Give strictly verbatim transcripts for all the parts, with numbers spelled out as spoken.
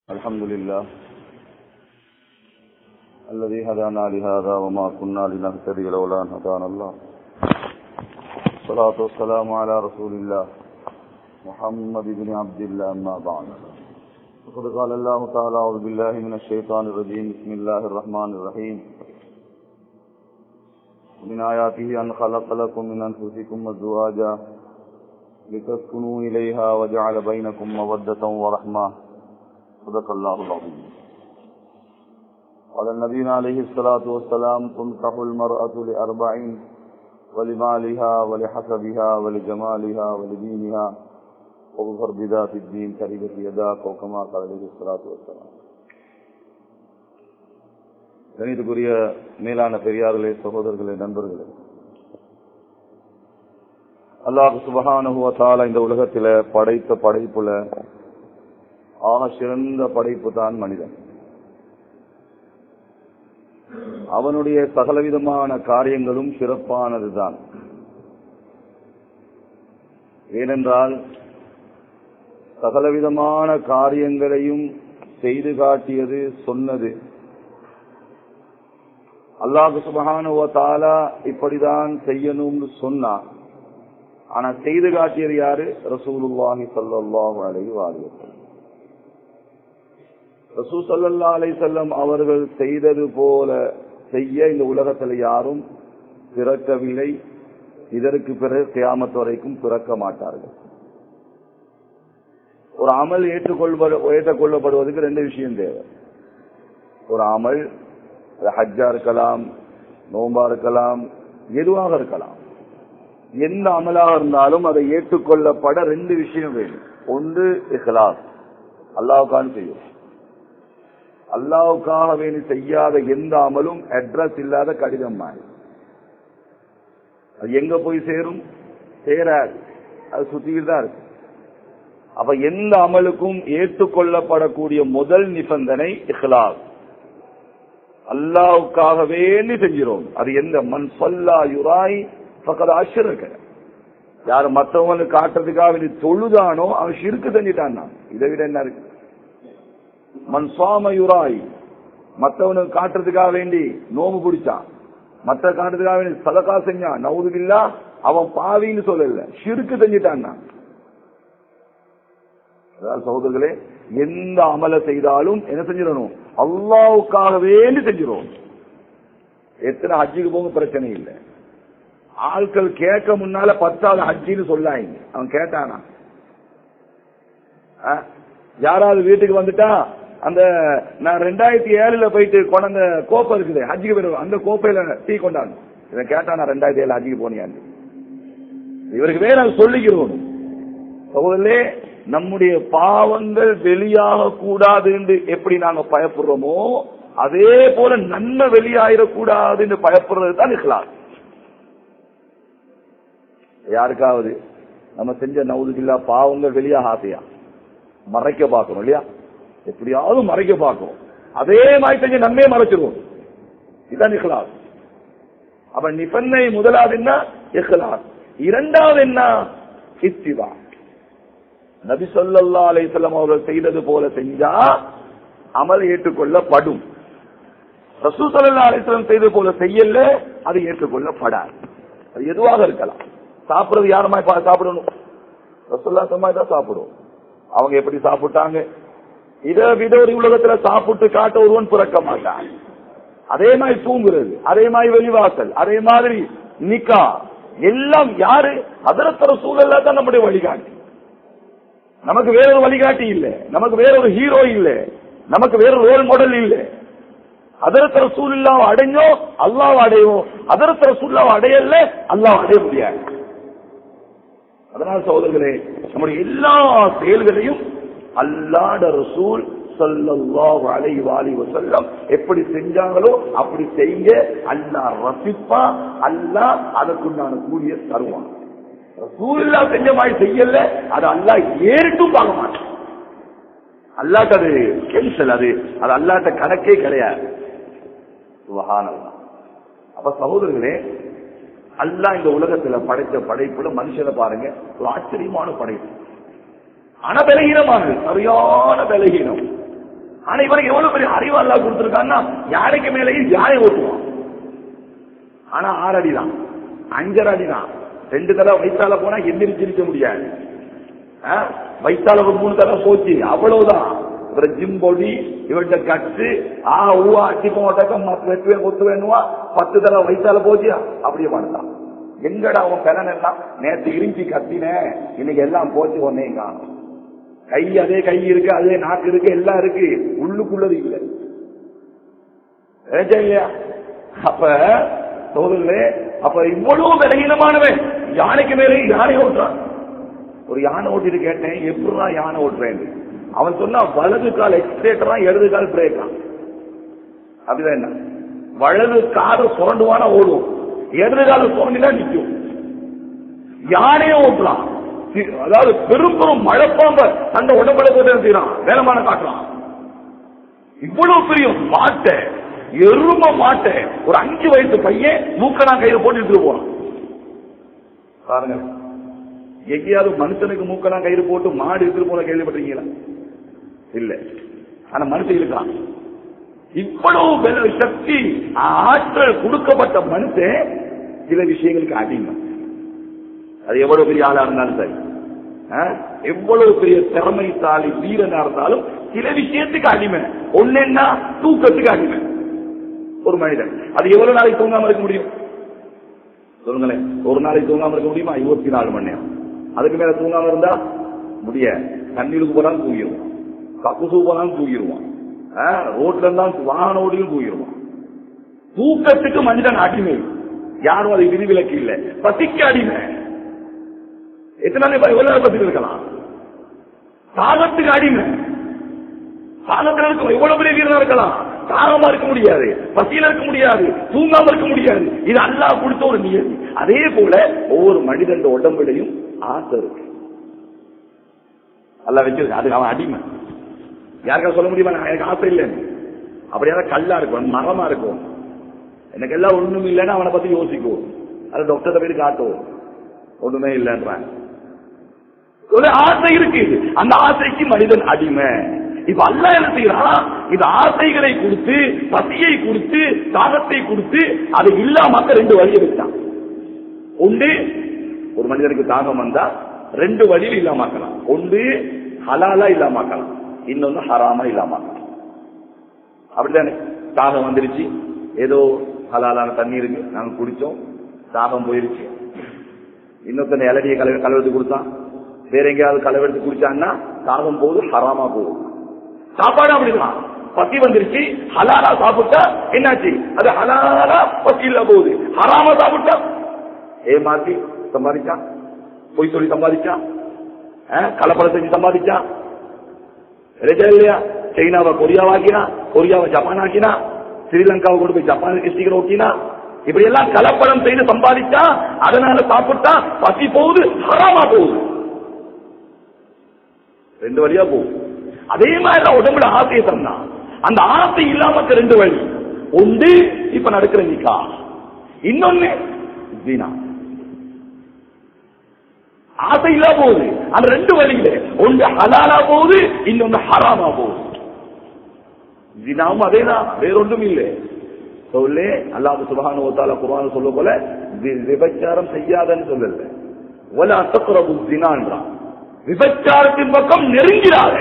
الحمد لله الذي هدانا لهذا وما كنا لنهتدي لولا أن هدانا الله. الصلاة والسلام على رسول الله محمد بن عبد الله. أما بعد فقد قال الله تعالى: أعوذ بالله من الشيطان الرجيم. بسم الله الرحمن الرحيم. من آياته أن خلق لكم من أنفسكم أزواجا لتسكنوا إليها وجعل بينكم مودة ورحمة. صدق الله العظيم. قال النبي عليه الصلاة والسلام: تنكح المرأة لأربع: ولمالها ولحسبها ولجمالها ولدينها وظفر بذات الدين تربت يداك، وكما قال عليه الصلاة والسلام. கணிதக்குரிய மேலான பெரியார்களே, சகோதரர்களே, நண்பர்களே, அல்லாஹ் சுப்ஹானஹு வ தஆலா இந்த உலகத்தில படைத்த படைப்புல ஆக சிறந்த படைப்பு தான் மனிதன். அவனுடைய சகலவிதமான காரியங்களும் சிறப்பானதுதான். ஏனென்றால் சகலவிதமான காரியங்களையும் செய்து காட்டியது, சொன்னது அல்லாஹ் சுப்ஹானஹு வ தஆலா. இப்படிதான் செய்யணும்னு சொன்னார். ஆனா செய்து காட்டியது யாரு? ரசூலுல்லாஹி ஸல்லல்லாஹு அலைஹி வஸல்லம். ரசூல் ஸல்லல்லாஹு அலைஹி வஸல்லம் அவர்கள் செய்தது போல செய்ய இந்த உலகத்தில் யாரும் பிறக்கவில்லை. இதற்கு பிறகு கியாமத் வரைக்கும் பிறக்க மாட்டார்கள். ஒரு அமல் ஏற்றுக்கொள்வது ஏற்றுக்கொள்ளப்படுவதற்கு ரெண்டு விஷயம் தேவை. ஒரு அமல் ஹஜ்ஜா இருக்கலாம், நோம்பா இருக்கலாம், எதுவாக இருக்கலாம். எந்த அமலாக இருந்தாலும் அதை ஏற்றுக்கொள்ளப்பட ரெண்டு விஷயம் வேணும். ஒன்று இஹ்லாஸ், அல்லாஹ்வுக்காக செய்யும். அல்லாஹ்வுக்காக வேண்டி செய்யாத எந்த அமலும் அட்ரஸ் இல்லாத கடிதம் மாதிரி. அது எங்க போய் சேரும்? சேராது. அது சுத்திட்டு தான் இருக்கு. அப்ப எந்த அமலுக்கும் ஏற்றுக்கொள்ளப்படக்கூடிய முதல் நிபந்தனை இஹ்லாஸ். அல்லாஹ்வுக்காக வேண்டி செஞ்சிரோம். அது எந்த மன் ஸல்லா யுராய் ஃபகத் அஷ்ரக. யார் மற்றவங்களுக்கு காட்டுறதுக்காக வேண்டி தொழுதானோ அவன் ஷிர்க் செஞ்சிட்டான். இதை விட என்ன இருக்கு? மன் ஸாம யுராய், மற்றவனுக்கு காட்டுறதுக்காக வேண்டி நோம்பு பிடிச்சான், மற்ற காட்டுறதுக்காக வேண்டி சதகா செஞ்சான், நவுது பில்லாஹ், அவன் பாவின்னு சொல்லல, ஷிர்க் செஞ்சிட்டான். அதாவது சகோதரர்களே, எந்த அமலை செய்தாலும் என்ன செஞ்சிடணும்? அல்லாஹ்வுக்காக வேண்டி செஞ்சிடும். எத்தனை ஹஜ்ஜுக்கு போக பிரச்சனை இல்லை. ஆட்கள் கேட்க முன்னால பத்தாவது ஹஜ்ஜின்னு சொல்லாங்க. அவன் கேட்டானா? யாராவது வீட்டுக்கு வந்துட்டா அந்த நான் ரெண்டாயிரத்தி ஏழுல போயிட்டு கொண்ட கோப்பை இருக்குது ஹஜ்ஜுக்கு போயிடுவோம், அந்த கோப்பையில டீ கொண்டாங்க. இதை கேட்டா நான் ரெண்டாயிரத்தி ஏழு ஹஜ்ஜுக்கு போனியாண்டு இவருக்கு வேற சொல்லிக்கிறோம். சகோதரர்களே, நம்முடைய பாவங்கள் வெளியாக கூடாது என்று எப்படி நாங்க பயப்படுறோமோ அதே போல நன்மை வெளியாயிடக்கூடாது என்று பயப்படுறது தான் இஸ்லாம். யாருக்காவது நம்ம செஞ்ச நவுதுபில்லா பாவங்கள் வெளியாக ஆசையா மறைக்க பார்க்கணும் இல்லையா? எப்படியாவது மறைக்க பார்க்கணும். அதே மாதிரி செஞ்ச நன்மையை மறைச்சிருவோம். இதுதான் இஹ்லாஸ். அப்ப நிபந்தனை முதலாவது என்ன? இஹ்லாஸ். இரண்டாவது என்ன? இத்திபா. நபி ஸல்லல்லாஹு அலைஹி வஸல்லம் அவர்கள் செய்தது போல செஞ்சா அமல் ஏற்றுக்கொள்ளப்படும். ரசூல் ஸல்லல்லாஹு அலைஹி வஸல்லம் செய்தது போல செய்யல, அது ஏற்றுக்கொள்ளப்படாது. அது எதுவாக இருக்கலாம். சாப்பிடுறது யாருமா சாப்பிடணும்? ரசூலுல்லாஹி ஸல்லல்லாஹு தான் சாப்பிடுவோம். அவங்க எப்படி சாப்பிட்டாங்க? இதை விட ஒரு உலகத்துல சாப்பிட்டு காட்ட ஒருவன் பிறக்க மாட்டான். அதே மாதிரி தூங்குறது, அதே மாதிரி வெளிவாசல், அதே மாதிரி நிக்கா, எல்லாம் யாரு? ஹஜ்ரத் ரசூலுல்லாஹ் தான் நம்முடைய வழிகாட்டி. நமக்கு வேறொரு வழிகாட்டி இல்ல, நமக்கு வேறொரு ஹீரோ இல்ல, நமக்கு வேறொரு ரோல் மாடல் இல்ல. ஹஜ்ரத் ரசூலுல்லாஹ் அடைஞ்சோம், அல்லாஹ் அடைவோம். ஹஜ்ரத் ரசூலுல்லாஹ் அடையல, அல்லாஹ் அடைய முடியாது. அதனால் சகோதரர்களே, நம்முடைய எல்லா செயல்களையும் அல்லாஹ்வுடைய ரசூல் ஸல்லல்லாஹு அலைஹி வஸல்லம் எப்படி செஞ்சாங்களோ அப்படி செய்ய அல்லாஹ் ரசிப்பா, அல்லாஹ் அதற்குண்டான கூலியை தருவான். ரசூலுல்லாஹ் செஞ்ச மாதிரி செய்யல, அது அல்லாஹ் ஏறிட்டும் பார்க்க மாட்டான். அல்லாஹ்க்கு அது கேன்சல், அது அது அல்லாஹ்ட்ட கணக்கே கிடையாது. சுப்ஹானல்லாஹ். அப்ப சகோதரர்களே, அல்லாஹ் இந்த உலகத்துல படைத்த படைப்புல மனுஷனை பாருங்க, ஒரு ஆச்சரியமான படைப்பு. ஆனா பலகீனமானது, சரியான பலகீனம். ஆனா இவனுக்கு எவ்வளவு பெரிய அறிவு அல்லாஹ் கொடுத்திருக்கான்னா யானைக்கு மேலேயும் யானை ஓட்டுவான். ஆனா ஆறு அடிதான், அஞ்சரை அடிதான். ரெண்டு தடவை வைத்தால போனா எந்திரிச்சிருக்க முடியாது. வைத்தால ஒரு மூணு தடவை போச்சு, அவ்வளவுதான். இவர ஜிம் பொடி இவர்கிட்ட கட்டு ஆ ஊவா அட்டி போட்டாக்க வெட்டுவே கொத்து வேணுவா, பத்து தடவை வைத்தால போச்சு அப்படியே பண்ணலாம். எங்கடா அவன் பெறன் எல்லாம் நேற்று இருந்துச்சு கத்தின, இன்னைக்கு எல்லாம் போச்சு ஒன்னே காணும். கை அதே கை இருக்கு, அதே நாக்கு இருக்கு, எல்லாம் இருக்கு, உள்ளுக்குள்ளது இல்லை இல்லையா? அப்ப சோதரிலே அப்ப இவ்வளவு விலகீனமானவன் யானைக்கு மேலே யானை ஓட்டுறான். ஒரு யானை ஓட்டிட்டு கேட்டேன், எப்படா யானை ஓட்டுறேன்? அவன் சொன்னா வலது கால் எக்ஸ்ட்ரேட்டரா, இடது கால் பிரேக்கா. அப்படிதான் என்ன, வலது கால சுரண்டுவானா ஓடும், இடது கால சுரண்டினா நிற்கும். யானையே ஓட்டுறான். அதாவது பெரும் பெரும் மழைப்பாம்ப அந்த உடம்புல செய்யறான், வேலமான காட்டுறான். இவ்வளவு பெரிய மாட்டை, எரும மாட்டை ஒரு அஞ்சு வயசு பையன் மூக்கனா கையில போட்டு எடுத்துட்டு போறான். பாருங்க, எங்கேயாவது மனுஷனுக்கு மூக்கனா கையில போட்டு மாடு எடுத்துட்டு போன கேள்விப்பட்டிருக்கீங்களா? இல்ல. ஆனா மனுஷன் இருக்கான். இவ்வளவு சக்தி ஆற்றல் கொடுக்கப்பட்ட மனுஷன் சில விஷயங்களுக்கு அடிமை. அது எவ்வளவு பெரிய ஆளா இருந்தாலும் சரி, எவ்வளவு பெரிய திறமைசாலி வீரனா இருந்தாலும் சில விஷயத்துக்கு அடிமை. ஒன்னா தூக்கத்துக்கு அடிமை. ஒரு மனிதன் அது எவ்வளவு நாளைக்கு தூங்காம இருக்க முடியும் சொல்லுங்களேன்? ஒரு நாளைக்கு தூங்காம இருக்க முடியுமா? இருபத்தி நாலு மணி நேரம். அதுக்கு மேல தூங்காம இருந்தா முடியாது. தண்ணீருக்கு போனாலும் தூங்கிடுவான், கக்குசு போனாலும் தூங்கிடுவான், ரோட்ல இருந்தாலும் வாகன ஓடியும் தூங்கிடுவான். தூக்கத்துக்கு மனிதன் அடிமை. யாரும் அதை விதிவிலக்கு இல்லை. பசிக்கு அடிமை. எத்தனை பசி இருக்கலாம். தாகத்துக்கு அடிமை. தாகத்தில் எவ்வளவு பெரிய வீரனா இருக்கலாம், தாகமா இருக்க முடியாது, பசியில இருக்க முடியாது, தூங்காம இருக்க முடியாது. இது அல்லாஹ் கொடுத்த ஒரு நியதி. அதே போல ஒவ்வொரு மனிதன் உடம்புலையும் ஆசை இருக்கு. அல்லாஹ் வச்சிருக்கு, அது அவன் அடிமை. யாருக்கா சொல்ல முடியுமா எனக்கு ஆசை இல்லைன்னு? அப்படியான கல்லா இருக்கும், மரமா இருக்கும், எனக்கு எல்லாம் ஒண்ணும் இல்லைன்னு அவனை பத்தி யோசிக்கும். அது டாக்டர் போய் காட்டுவோம், ஒண்ணுமே இல்லைன்றான். ஒரு ஆசை இருக்கு, அந்த ஆசைக்கு மனிதன் அடிமை. இப்ப அல்லாஹ் என்ன செய்யறான்? இது ஆசைகளை கொடுத்து, பசியை கொடுத்து, தாகத்தை கொடுத்து, அதை இல்லாமக்க ரெண்டு வழியை வச்சான். ஒன்று, ஒரு மனிதனுக்கு தாகம் வந்தா ரெண்டு வழியில் இல்லாமக்கலாம். ஒன்று ஹலாலா இல்லாமக்கலாம், இன்னொன்னு ஹராமா இல்லாமக்கலாம். அப்படித்தானே? தாகம் வந்துருச்சு, ஏதோ ஹலாலான தண்ணி இருக்கு, நாங்க குடிச்சோம், தாகம் போயிருச்சு. இன்னொருத்தனை இலடியை கலவை கலவெடுத்து கொடுத்தான், வேற எங்கேயாவது கலவெடுத்து குடிச்சான்னா தாகம் போகுது, ஹராமா போகுது. சாப்பாடு அப்படிதான், பசி வந்துருச்சு, ஹலாலா சாப்பிட்டா என்னாச்சு? அது ஹலாலா பசி இல்ல போகுது. ஹராமா சாப்பிட்டா ஏமாத்தி சம்பாதிச்சான், பொய் சொல்லி சம்பாதிச்சான், கலப்படம் செஞ்சு சம்பாதிச்சான் இல்லையா? சைனாவை கொரியாவாக்கினா, கொரியாவை ஜப்பான் ஆக்கினா, ஸ்ரீலங்காவை கொண்டு போய் ஜப்பானுக்கு ஸ்டிக்கர் ஓட்டினா, இப்படி எல்லாம் கலப்படம் செய்து சம்பாதிச்சா அதனால சாப்பிட்டா பசி போகுது, ஹராமா போகுது. ரெண்டு வழியா போகுது. அதே மாதிரி உடம்புல ஆசையை தந்தா அந்த ஆசை இல்லாம ரெண்டு வழி. ஒன்று இப்ப நடக்கிற நிக்கா, இன்னொன்னு ஜினா. ஆசை இல்லா போகுது, அந்த ரெண்டு வழியில ஒன்று ஹலாலா போகுது, இன்னொன்னு ஹராமா போகுது. ஜினாவும் அதேதான், வேறொன்றும் இல்லை. சொல்லே அல்லாஹ் சுப்ஹானஹு வ தஆலா குர்ஆன்ல சொல்ல போல விபச்சாரம் செய்யாதன்னு சொல்லல, வலா தக்ரபு ஜினான்றான். விபச்சாரத்தின் பக்கம் நெருங்கிறாத.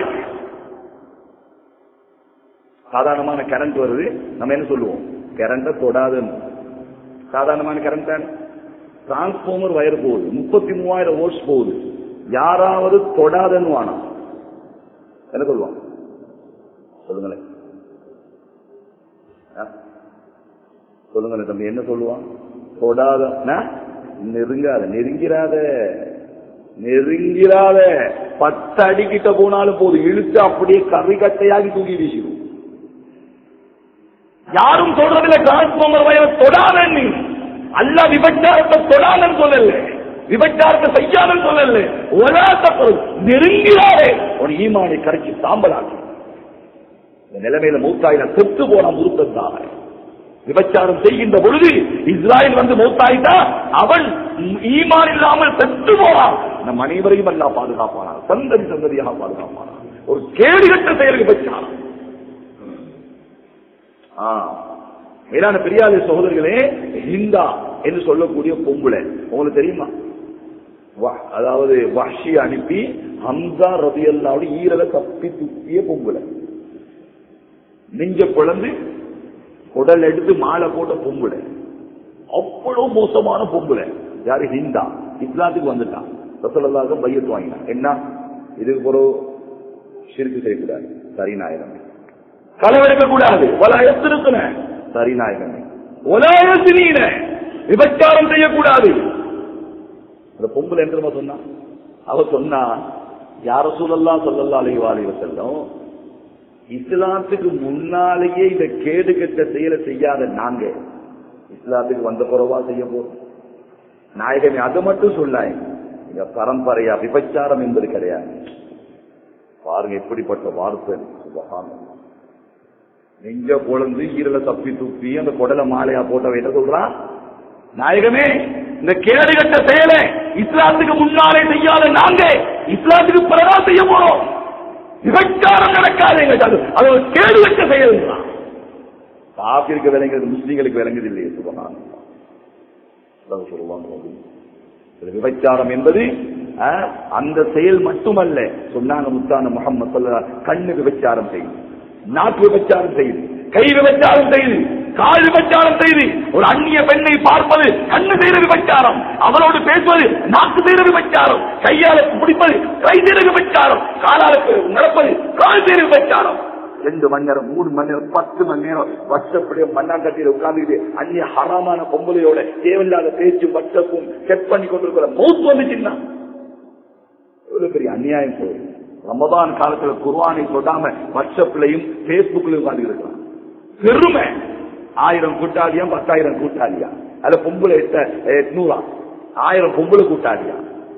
சாதாரணமான கரண்ட் வருது, நம்ம என்ன சொல்லுவோம்? கரண்ட தொடாதுன்னு. சாதாரணமான கரண்ட் தானே. டிரான்ஸ்பார்மர் வயர் போகுது, முப்பத்தி மூவாயிரம் வோல்ட்ஸ் போகுது, யாராவது தொடாதன்னு வானா என்ன சொல்லுவான்? சொல்லுங்களேன் சொல்லுங்களேன் தம்பி, என்ன சொல்லுவான்? தொடாத, நெருங்காத, நெருங்கிறாத, நெருங்கிறாத. பத்து அடி கிட்ட போனாலும் போதும், இழுத்து அப்படியே கறி கட்டையாகி தூக்கி வீசிடும். யாரும் சொல்றதில்ல டிரான்ஸ்பார்மர் வயரை தொடாதன்னு. அல்லா விபச்சாரத்தை தொடாதன்னு சொல்லல, விபச்சாரத்தை செய்யாதன்னு சொல்லல, நெருங்கிறாரே ஒரு ஈமானை கரைச்சி சாம்பலாக்கி இந்த நிலைமையில மூத்தாயின செத்து போன முருத்தத்தாக. விபச்சாரம் செய்கின்ற பொழுது இஸ்ராயல் வந்து மூத்தாயிட்டா அவன் ஈமான் இல்லாமல் செத்து போறான். நம் அனைவரையும் அல்லா பாதுகாப்பானார், சந்ததி சந்ததியாக பாதுகாப்பானார். ஒரு கேடுகட்ட செயல் விபச்சாரம். மேலான பெரியாத சகோதரர்களே, ஹிந்தா என்று சொல்லக்கூடிய பொம்புளை உங்களுக்கு தெரியுமா? அதாவது வஹ்ஷி அனுப்பி ஹம்சா ரலியல்லாஹு ஈரல தப்பி துப்பிய பொம்புளை, நெஞ்ச குழந்து உடல் எடுத்து மாலை போட்ட பொம்புளை, அவ்வளவு மோசமான பொம்புளை. யாரு? ஹிந்தா. இஸ்லாத்துக்கு வந்துட்டான், ரசூலுல்லாஹ் பையத் வாங்கினான். என்ன இதுக்கு ஒரு ஷிர்க் செய்யக்கூடாது, சரி நாயகமே. களவெடுக்க கூடாது, வலாயத்திருக்கின சரி நாயகமே. ஒலாயத்தினீன விபச்சாரம் செய்யக்கூடாது. அந்த பொம்புல என்று சொன்னா, அவ சொன்னா யார் ரசூலுல்லாஹ் ஸல்லல்லாஹு அலைஹி வஸல்லம் இஸ்லாத்துக்கு முன்னாலேயே இந்த கேடு கெட்ட செயலை செய்யாத நாங்க இஸ்லாத்துக்கு வந்த பிறவா செய்ய போறோம்? நாயகமே அதை மட்டும் சொல்லாய், இங்க பரம்பரையா விபச்சாரம் என்பது கிடையாது. பாருங்க எப்படிப்பட்ட வார்த்தை. சுபஹானல்லாஹ். நெஞ்ச குழந்து ஈரல தப்பி துப்பி அந்த குடல மாலையா போட்டவ என்ன சொல்றான்? நாயகமே, இந்த கேடு கட்ட செயலை இஸ்லாத்துக்கு முன்னாலே செய்யாத நாங்க இஸ்லாத்துக்கு பிறகா செய்ய போறோம். விபச்சாரம் நடக்காது, அது ஒரு கேடு கட்ட செயல். காபிருக்கு விளங்குது, முஸ்லீம்களுக்கு விளங்குது இல்லையே. சுபஹானல்லாஹ். விபச்சாரம் என்பது அந்த செயல் மட்டுமல்ல. சொன்னாங்க முத்தான முஹம்மது ஸல்லல்லாஹு அலைஹி வஸல்லம், கண்ணு விபச்சாரம் செய்யுது, நாக்கு விபச்சாரம் செய்யுது, கை விபச்சாரம் செய்யுது, கால் விபச்சாரம் செய்து ஒரு அந்நிய பெண்ணை பார்ப்பது கண்ணு செய்த விபச்சாரம், அவளோடு பேசுவது நாக்கு செய்த விபச்சாரம், கையால பிடிப்பது கை செய்த விபச்சாரம், காலால நடப்பது கால் செய்த விபச்சாரம். ரெண்டு மணி நேரம், மூணு மணி நேரம், பத்து மணி நேரம் வருஷப்படிய மண்ணாங்கட்டியில உட்கார்ந்துட்டு அந்நிய ஹராமான பொம்பளையோட தேவையில்லாத பேச்சு வட்டப்பும் செக் பண்ணி கொண்டிருக்கிற மௌத் வந்துச்சுன்னா எவ்வளவு பெரிய அநியாயம். போகுது ரமதான் காலத்துல குர்ஆனை சொல்லாம வாட்ஸ்அப்லயும் பேஸ்புக்லயும் உட்கார்ந்து இருக்கிறான். பெருமை. ஆயிரம் கூட்டாளியா, பத்தாயிரம் கூட்டாளியா, அதுல பொம்பளை எட்நூறா, ஆயிரம் பொம்பளை கூட்டாளியா.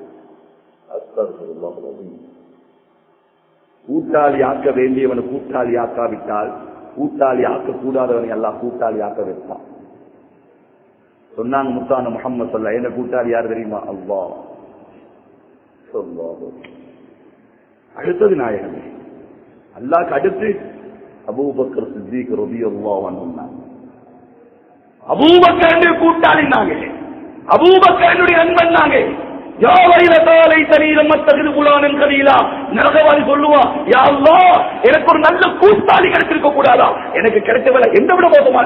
கூட்டாளி ஆக்க வேண்டியவனை கூட்டாளி ஆக்காவிட்டால் கூட்டாளி ஆக்க கூடாதவனை எல்லாம் கூட்டாளி ஆக்க வைப்பான். சொன்னாங்க முத்தான முஹம்மது ஸல்லல்லாஹு அலைஹி வஸல்லம், என்ன கூட்டாளி யார் தெரியுமா? அல்லாஹ். அடுத்தது நாயகமே. அல்லாஹ்க்கு அடுத்து அபூபக்கர் சித்திக் ரலியல்லாஹு அன்ஹு. அபூபக்கர் கூட்டாளி நாங்க, அபூபக்கருடைய நண்பன் நாங்க. எனக்கு ஒரு நல்ல கூட்டாளி கிடைச்சிருக்க கூடாதா? எனக்கு கிடைச்சவள என்ன விட மோசமா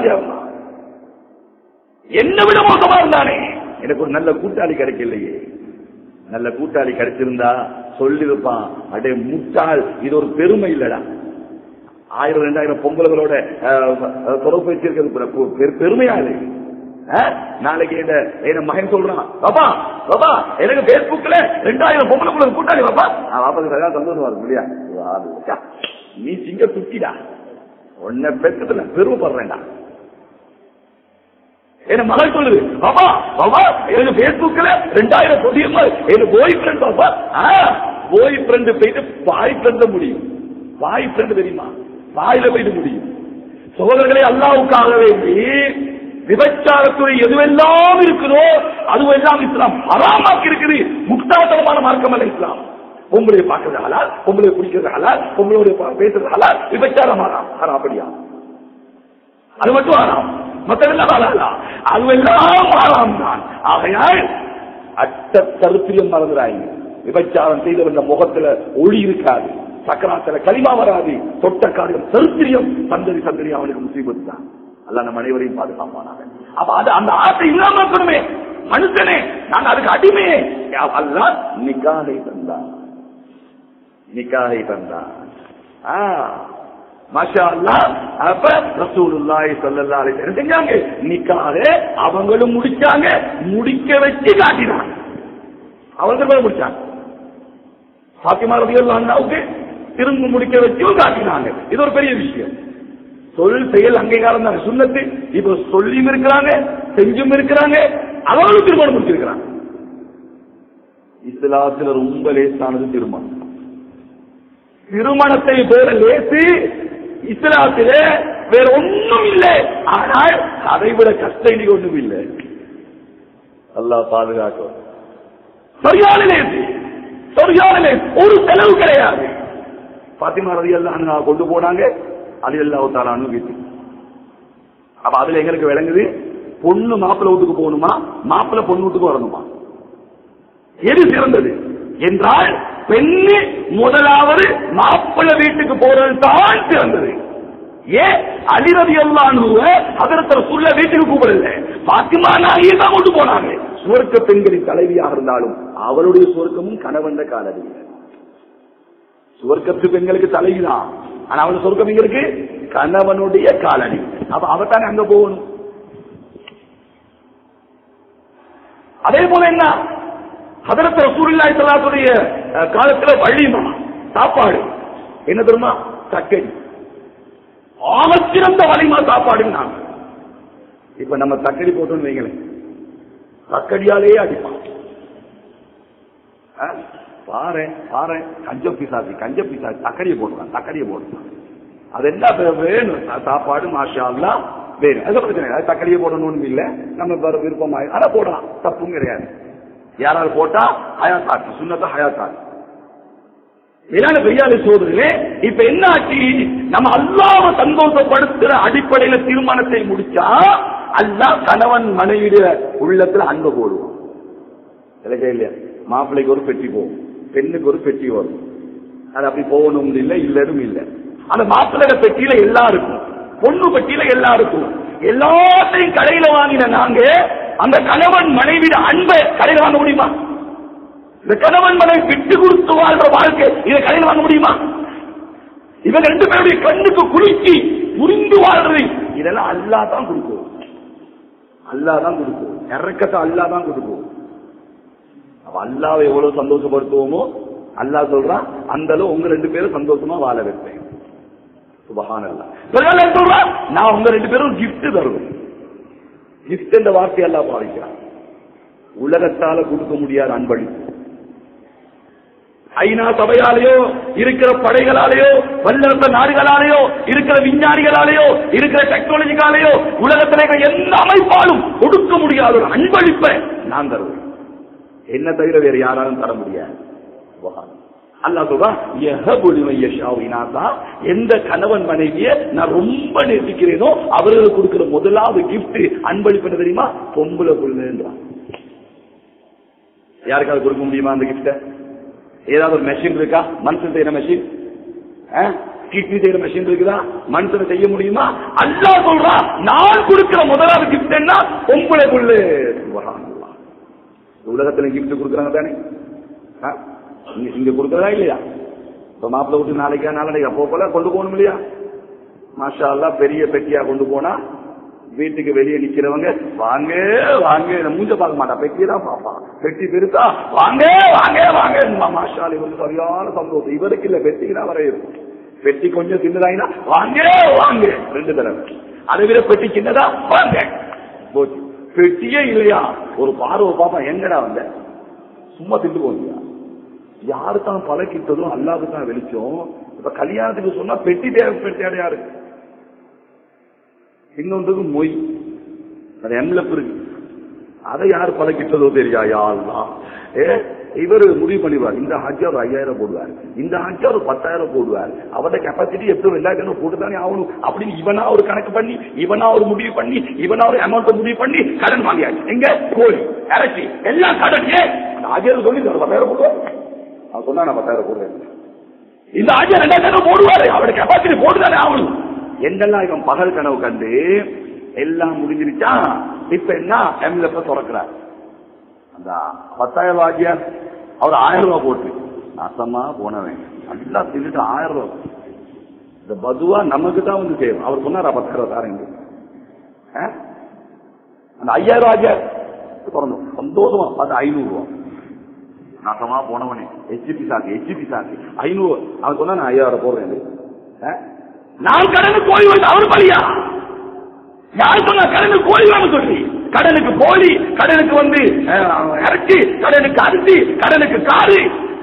என்ன விட மோசமா இருந்தானே, எனக்கு ஒரு நல்ல கூட்டாளி கிடைக்கலையே. நல்ல கூட்டாளி கிடைச்சிருந்தா சொல்லிருப்பான், அடே முட்டாள், இது ஒரு பெருமை இல்லடா. ஆயிரம் ரெண்டாயிரம் பொங்கல்களோட தொடர்பு வச்சிருக்கிறது பெருமையா இல்லை. நாளைக்கு என்ன மகன் சொல்றான், பாப்பா பாப்பா எனக்கு பேஸ்புக்ல ரெண்டாயிரம் பொம்பளை கூட்டாளி பாப்பா, நான் சந்தோஷம் இல்லையா? நீ சிங்க துட்டிடா, உன்னை பெற்றதுல பெருமைப்படுறேன்டா. என்ன மகள் சொல்லுது, பாப்பா பாப்பா எனக்கு பேஸ்புக்ல ரெண்டாயிரம் பொடியம்மா எனக்கு பாய் ஃப்ரெண்ட் பாப்பா. பாய் ஃப்ரெண்ட் போயிட்டு பாய் ஃப்ரெண்ட் முடியும். பாய் ஃப்ரெண்ட் தெரியுமா? பாயில போயிட்டு முடியும். சகோதரர்களை அல்லாஹ்வுக்காக வேண்டி விபச்சாரத்துறை எதுவெல்லாம் இருக்குதோ அதுவெல்லாம் இஸ்லாம் ஹராமாக்கி இருக்குது. முக்தாத்தனமான மார்க்கம் அல்ல இஸ்லாம். பொம்பளை பார்க்கறது ஹலால், பொம்பளை குடிக்கிறது ஹலால், பொம்பளோட பேசுறது ஹலால், விபச்சாரம் ஹராம். ஹராப்படியா அது மட்டும் ஹராம், மற்றவெல்லாம் ஹலாலா? அதுவெல்லாம் ஹராம் தான். ஆகையால் அட்ட கருத்திலும் மறந்துறாங்க. விபச்சாரம் செய்தவங்க முகத்துல ஒளி இருக்காது, சக்கராத்துல களிமா வராது, தொட்ட காரியம் சரித்திரியம், சந்ததி சந்ததி அவனுக்கு முசீபத்து தான். அல்ல நம்ம அனைவரையும் பாதுகாப்பானாங்க. அப்ப அது அந்த ஆசை இல்லாம இருக்கணுமே மனுஷனே, நாங்க அதுக்கு அடிமையே. அல்ல நிக்காகை தந்தான், நிக்காகை தந்தான். மாஷா அல்லாஹ். அப்ப ரசூலுல்லாஹி ஸல்லல்லாஹு அலைஹி வஸல்லம் செஞ்சாங்க நிக்காக, அவங்களும் முடிச்சாங்க, முடிக்க வச்சு காட்டினாங்க. அவங்க முடிச்சாங்க. ஃபாத்திமா ரலியல்லாஹு அன்ஹாவுக்கு திரும்ப முடிக்க வச்சு காட்டினாங்க. இது ஒரு பெரிய விஷயம். சொல் செயல் அங்கீகாரம் தான் சுன்னத்து. இப்ப சொல்லியும் இருக்கிறாங்க, செஞ்சும் இருக்கிறாங்க, அவங்களும் திருமணம் முடிச்சிருக்கிறாங்க. இஸ்லாத்துல ரொம்ப லேசானது திருமணம். திருமணத்தை போல லேசு இஸ்லாத்தில வேற ஒன்றும் இல்லை. ஆனால் அதை விட கஷ்டம் இன்னைக்கு ஒன்றும் இல்லை. அல்லாஹ் பாதுகாக்க. சரியான லேசு, சரியான லேசு, ஒரு செலவு கிடையாது. பாத்திமா ரலியல்லாஹு அன்ஹா கொண்டு போனாங்க, அலி அல்லாஹு தஆலா அன்ஹு வீட்டுக்கு. அப்ப அதுல எங்களுக்கு விளங்குது பொண்ணு மாப்பிள்ளை வீட்டுக்கு போகணுமா, மாப்பிள்ளை பொண்ணு வீட்டுக்கு வரணுமா, எது சிறந்தது என்றால் பெண்ணு முதலாவது மாப்பிள்ளை வீட்டுக்கு போறது தான் சிறந்தது. ஏன் அலி ரலியல்லாஹு அன்ஹு ஹஜ்ரத் ரசூலுல்லாஹ் வீட்டுக்கு கூப்பிடல, பாத்திமா நாயகி தான் கொண்டு போனாங்க. சுவர்க்க பெண்களின் தலைவியாக இருந்தாலும் அவளுடைய சுவர்க்கமும் கணவன் காலடி. சுவர்க்கத்து பெண்களுக்கு தலைவிதான், ஆனா அவளுடைய சொர்க்கம் எங்களுக்கு கணவனுடைய காலடி. அப்ப அவத்தானே அங்க போகணும். அதே போல என்ன ஹஜ்ரத் ரசூலுல்லாஹி ஸல்லல்லாஹு அலைஹி வஸல்லம் காலத்துல வழிமா சாப்பாடு என்ன தெரியுமா, தக்கடி. ஆகச்சிறந்த வலிமா சாப்பாடு. இப்ப நம்ம தக்கடி போட்டோம்னு வைங்களேன், தக்கடியாலேயே அடிப்பான். பாரு பாரு கஞ்ச பிசாசி கஞ்ச பிசாசி தக்கடியை போட்டுறான், தக்கடியை போட்டுறான். அது என்ன வேணும் சாப்பாடு மாஷா அல்லாஹ் வேணும், அது பிரச்சனை இல்லை. தக்கடியை போடணும்னு இல்லை, நம்ம விருப்பமா அதை போடலாம், தப்பும் கிடையாது. யாராவது போட்டா ஹயாத்தாக்கு சுன்னத்தை ஹயாத்தாக்கு. மேலான பெரியாரு சோதரிலே இப்ப என்ன ஆச்சு, நம்ம அல்லாஹ்வை சந்தோஷப்படுத்துற அடிப்படையில தீர்மானத்தை முடிச்சா அல்லாஹ் கணவன் மனைவிய உள்ளத்துல அன்பு போடுவோம். இல்லையா, மாப்பிள்ளைக்கு ஒரு பெட்டி போகும், பெண்ணுக்கு ஒரு பெட்டி வரும். அது அப்படி போகணும் இல்லை, இல்லடும் இல்லை. அந்த மாப்பிள்ளை பெட்டியில எல்லாருக்கும், பொண்ணு பெட்டியில எல்லாருக்கும், எல்லாத்தையும் கடையில வாங்கின நாங்க அந்த கணவன் மனைவிய அன்பை கடையில வாங்க முடியுமா? இந்த கணவன் மனைவி விட்டு கொடுத்து வாழ்ற வாழ்க்கை இதை கடையில் வாங்க முடியுமா? இவங்க ரெண்டு பேருடைய கண்ணுக்கு குளிச்சு புரிந்து வாழ்றது இதெல்லாம் அல்லாஹ் தான் கொடுக்கும். அல்லாஹ் தான் கொடுக்கும், இறக்கத்தை அல்லாஹ் தான் கொடுக்கும். அப்ப அல்லாஹ்வை எவ்வளவு சந்தோஷப்படுத்துவோமோ அல்லாஹ் சொல்றான் அந்த அளவு உங்க ரெண்டு பேரும் சந்தோஷமா வாழ வைப்பேன். சுபஹானல்லாஹ். சொல்றான் நான் உங்க ரெண்டு பேரும் கிஃப்ட் தருவேன். கிஃப்ட் என்ற வார்த்தை அல்லாஹ் பாவிக்கிறான். உலகத்தால கொடுக்க முடியாத அன்பளிப்பு. ஐநா சபையாலேயோ இருக்கிற படைகளாலேயோ வல்லரசு நாடுகளாலேயோ இருக்கிற விஞ்ஞானிகளாலேயோ இருக்கிற டெக்னாலஜிகாலேயோ உலகத்திலே எந்த அமைப்பாலும் கொடுக்க முடியாத ஒரு அன்பளிப்பை நான் தருவேன். என்ன தவிர வேறு யாராலும் தர முடியாது. அல்லாஹ் சொல்றான் எந்த கணவன் மனைவியை நான் ரொம்ப நேசிக்கிறேனோ அவர்களுக்கு கொடுக்கிற முதலாவது கிஃப்ட் அன்பளிப்பு என்ன தெரியுமா? பொம்பளை புள்ளைன்றான். யாருக்காவது கொடுக்க முடியுமா அந்த கிஃப்ட? ஏதாவது ஒரு மெஷின் இருக்கா? மனுஷன் செய்யற மெஷின், கிட்னி செய்யற மெஷின் இருக்குதா? மனுஷனை செய்ய முடியுமா? அல்லாஹ் சொல்றான் நான் கொடுக்கிற முதலாவது கிஃப்ட் என்ன? பொம்பளை புள்ளை. உலகத்துல கிஃப்ட் கொடுக்கறாங்க தானே, இங்க கொடுக்கறதா இல்லையா? இப்ப மாப்பிள்ளை விட்டு நாளைக்கா நாளைக்கு அப்போ போல கொண்டு போகணும் இல்லையா? மாஷா அல்லாஹ் பெரிய பெட்டியா கொண்டு போனா வீட்டுக்கு வெளியே நிக்கிறவங்க வாங்க வாங்க மூஞ்ச பார்க்க மாட்டா, பெட்டியை தான் பார்ப்பான். பெட்டி பெருசா வாங்க வாங்க வாங்க மாஷா அல்லாஹ். இவருக்கு சரியான சந்தோஷம். இவருக்கு இல்ல, பெட்டிக்கு தான் வர இருக்கும். பெட்டி கொஞ்சம் சின்னதாயினா வாங்க வாங்க ரெண்டு தடவை. அதை விட பெட்டி சின்னதா வாங்க போச்சு. பெட்டியே இல்லையா ஒரு பார்வை பாப்பா, எங்கடா வந்த சும்மா திட்டு போவியா? யாரு தான் பழக்கிட்டதும் அல்லாஹ்வுக்கு தான் வெளிச்சம். இப்ப கல்யாணத்துக்கு சொன்னா பெட்டி தேவை, பெட்டியாட யாரு? இன்னொன்றுக்கு மொய், அது எம்லப் இருக்கு, அதை யார் பழக்கிட்டதோ தெரியா? யா அல்லாஹ். ஏ இவர் முடிவு பண்ணிடுவார், இந்த ஹஜ்ஜா ஒரு ஐயாயிரம் போடுவார், இந்த ஹஜ்ஜா ஒரு பத்தாயிரம் போடுவார். அவருடைய கெப்பாசிட்டி எப்படி எல்லாத்தையும் போட்டுதானே ஆகணும் அப்படின்னு இவனா ஒரு கணக்கு பண்ணி, இவனா ஒரு முடிவு பண்ணி, இவனா ஒரு அமௌண்ட் முடிவு பண்ணி கடன் வாங்கியாச்சு. எங்க கோழி இறச்சி எல்லாம் கடன். அந்த ஹஜ்ஜா சொல்லி பத்தாயிரம் போடுவார். அவன் சொன்னா நான் பத்தாயிரம் போடுவேன். இந்த ஹஜ்ஜா ரெண்டாயிரம் போடுவாரு, அவருடைய கெப்பாசிட்டி போட்டுதானே ஆகணும். என்னெல்லாம் இவன் பகல் கனவு கண்டு எல்லாம் முடிஞ்சிருச்சா. இப்ப என்ன எம்எல்ஏ திறக்கிறார், அந்த பத்தாயிரம் ரூபாய் அவர் ஆயிரம் ரூபாய் போட்டு நாசமா போனவன் நல்லா தின்னுட்டு ஆயிரம் ரூபாய். இந்த பதுவா நமக்கு தான் வந்து சேரும். அவர் சொன்னாரா பத்தாயிரம் தாரங்க, அந்த ஐயாயிரம் ரூபாய் திறந்தோம் சந்தோஷமா பார்த்து ஐநூறு ரூபாய் நாசமா போனவனே. எச்பி சாக்கு எச்பி சாக்கு ஐநூறு. அவர் சொன்னா நான் ஐயாயிரம் போடுறேன். நான் கடனுக்கு கோழி வந்து அவர் பலியா? யார் சொன்னா கடனுக்கு கோழி வாங்க சொல்லி? கடனுக்கு கோழி, கடனுக்கு வந்து இறச்சி, கடனுக்கு அரிசி, கடனுக்கு காரு.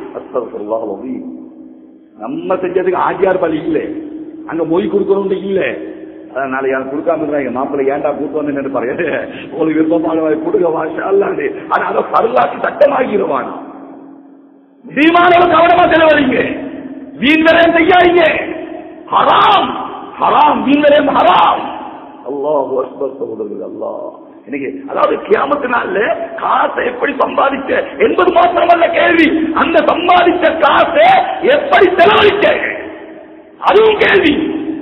நம்ம செஞ்சதுக்கு ஆஜியார் பலி இல்லை, அங்க மொய் கொடுக்கணும் இல்லை. அதனால யாரும் கொடுக்காம இருந்தாங்க. மாப்பிள்ளை ஏன்டா கூட்டு வந்து நினைப்பாரு, உங்களுக்கு விருப்பமான கொடுக்க வாஷால்லாண்டு. ஆனா அதை பரலாக்கு சட்டமாகிடுவான். தீமானவ கவனமா செலவழிங்க, வீண் விரயம் செய்யாதீங்க. ஹராம் ஹராம் வீண் விரயம் ஹராம். அல்லாஹு அக்பர் சகோதரர்கள். அல்லாஹ் இன்னைக்கு அதாவது கியாமத்து நாள்ல காசை எப்படி சம்பாதிக்க என்பது மாத்திரமல்ல கேள்வி, அந்த சம்பாதிச்ச காசை எப்படி செலவழிக்க அதுவும் கேள்வி.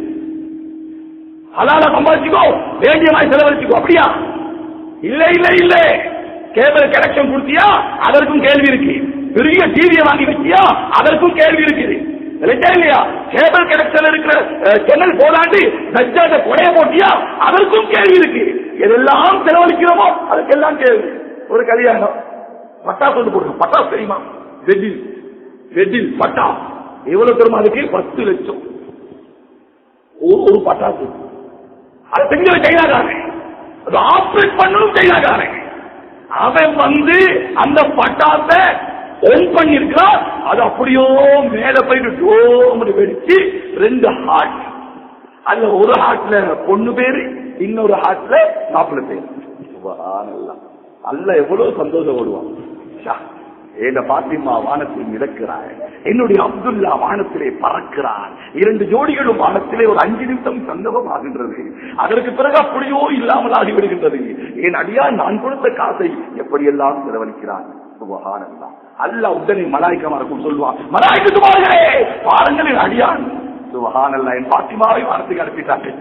ஹலாலா சம்பாதிச்சுக்கோ, வேண்டிய மாதிரி செலவழிச்சுக்கோ, அப்படியா? இல்ல இல்ல இல்ல. கேபிள் கனெக்ஷன் கொடுத்தியா, அதற்கும் கேள்வி இருக்கு. பெரிய டிவியை வாங்கி வச்சியா, அதற்கும் கேள்வி இருக்குது இல்லையா? கேபிள் கனெக்ஷன் இருக்கிற சேனல் போதாண்டு சஜ்ஜாத கொடைய போட்டியா, அதற்கும் கேள்வி இருக்கு. எதெல்லாம் செலவழிக்கிறோமோ அதுக்கெல்லாம் கேள்வி. ஒரு கல்யாணம் பட்டாசு வந்து போடுங்க, பட்டாசு தெரியுமா? வெட்டில் வெட்டில் பட்டா எவ்வளவு தெரியுமா? அதுக்கு பத்து லட்சம் ஒரு பட்டாசு. அதை செஞ்ச கையாகாரன், அது ஆப்ரேட் பண்ணணும் கையாகாரன். அவன் வந்து அந்த பட்டாசை ஒன் பண்ணிருக்கான், அது அப்படியோ மேல போயிட்டு டோம்னு வெடிச்சு ரெண்டு ஹார்ட், அதுல ஒரு ஹார்ட்ல பொண்ணு பேரு, இன்னொரு ஹார்ட்ல மாப்பிள்ளை பேரு. அல்ல எவ்வளவு சந்தோஷம் ஓடுவான். என் பாத்திமா வானத்தில் மிதக்கிறார், என்னுடைய அப்துல்லா வானத்திலே பறக்கிறார். இரண்டு ஜோடிகளும் வானத்திலே ஒரு அஞ்சு நிமிஷம் சந்தோஷம் ஆகின்றது. அதற்கு பிறகு அப்படியோ இல்லாமல் ஆகிவிடுகின்றது. என் அடியா நான் கொடுத்த காசை எப்படியெல்லாம் செலவழிக்கிறான். சுபஹானல்லாஹ். அல்லாஹ் உடனே மலாயிக்கமாருக்கும் சொல்லுவான், மலாயிக்கத்துமார்களே பாருங்கள் என் அடியான். சுபஹானல்லாஹ், என் பாத்திமாவை வானத்துக்கு அனுப்பிட்டார்கள்.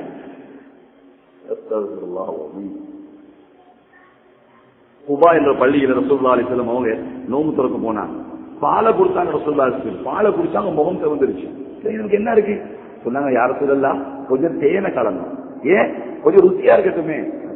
குபா என்ற பள்ளியில் ரசூலுல்லாஹி அலைஹி வஸல்லம் அவங்க நோம்பு திறக்க போனாங்க. பாலை கொடுத்தாங்க ரசூலுல்லாஹி அலைஹி வஸல்லம். பாலை குடிச்சாங்க, முகம் திறந்துருச்சு. இதுக்கு என்ன இருக்கு சொன்னாங்க, யார் சொல்லலாம் கொஞ்சம் தேனை கலந்தோம், ஏன் கொஞ்சம் ருசியா இருக்கட்டுமே.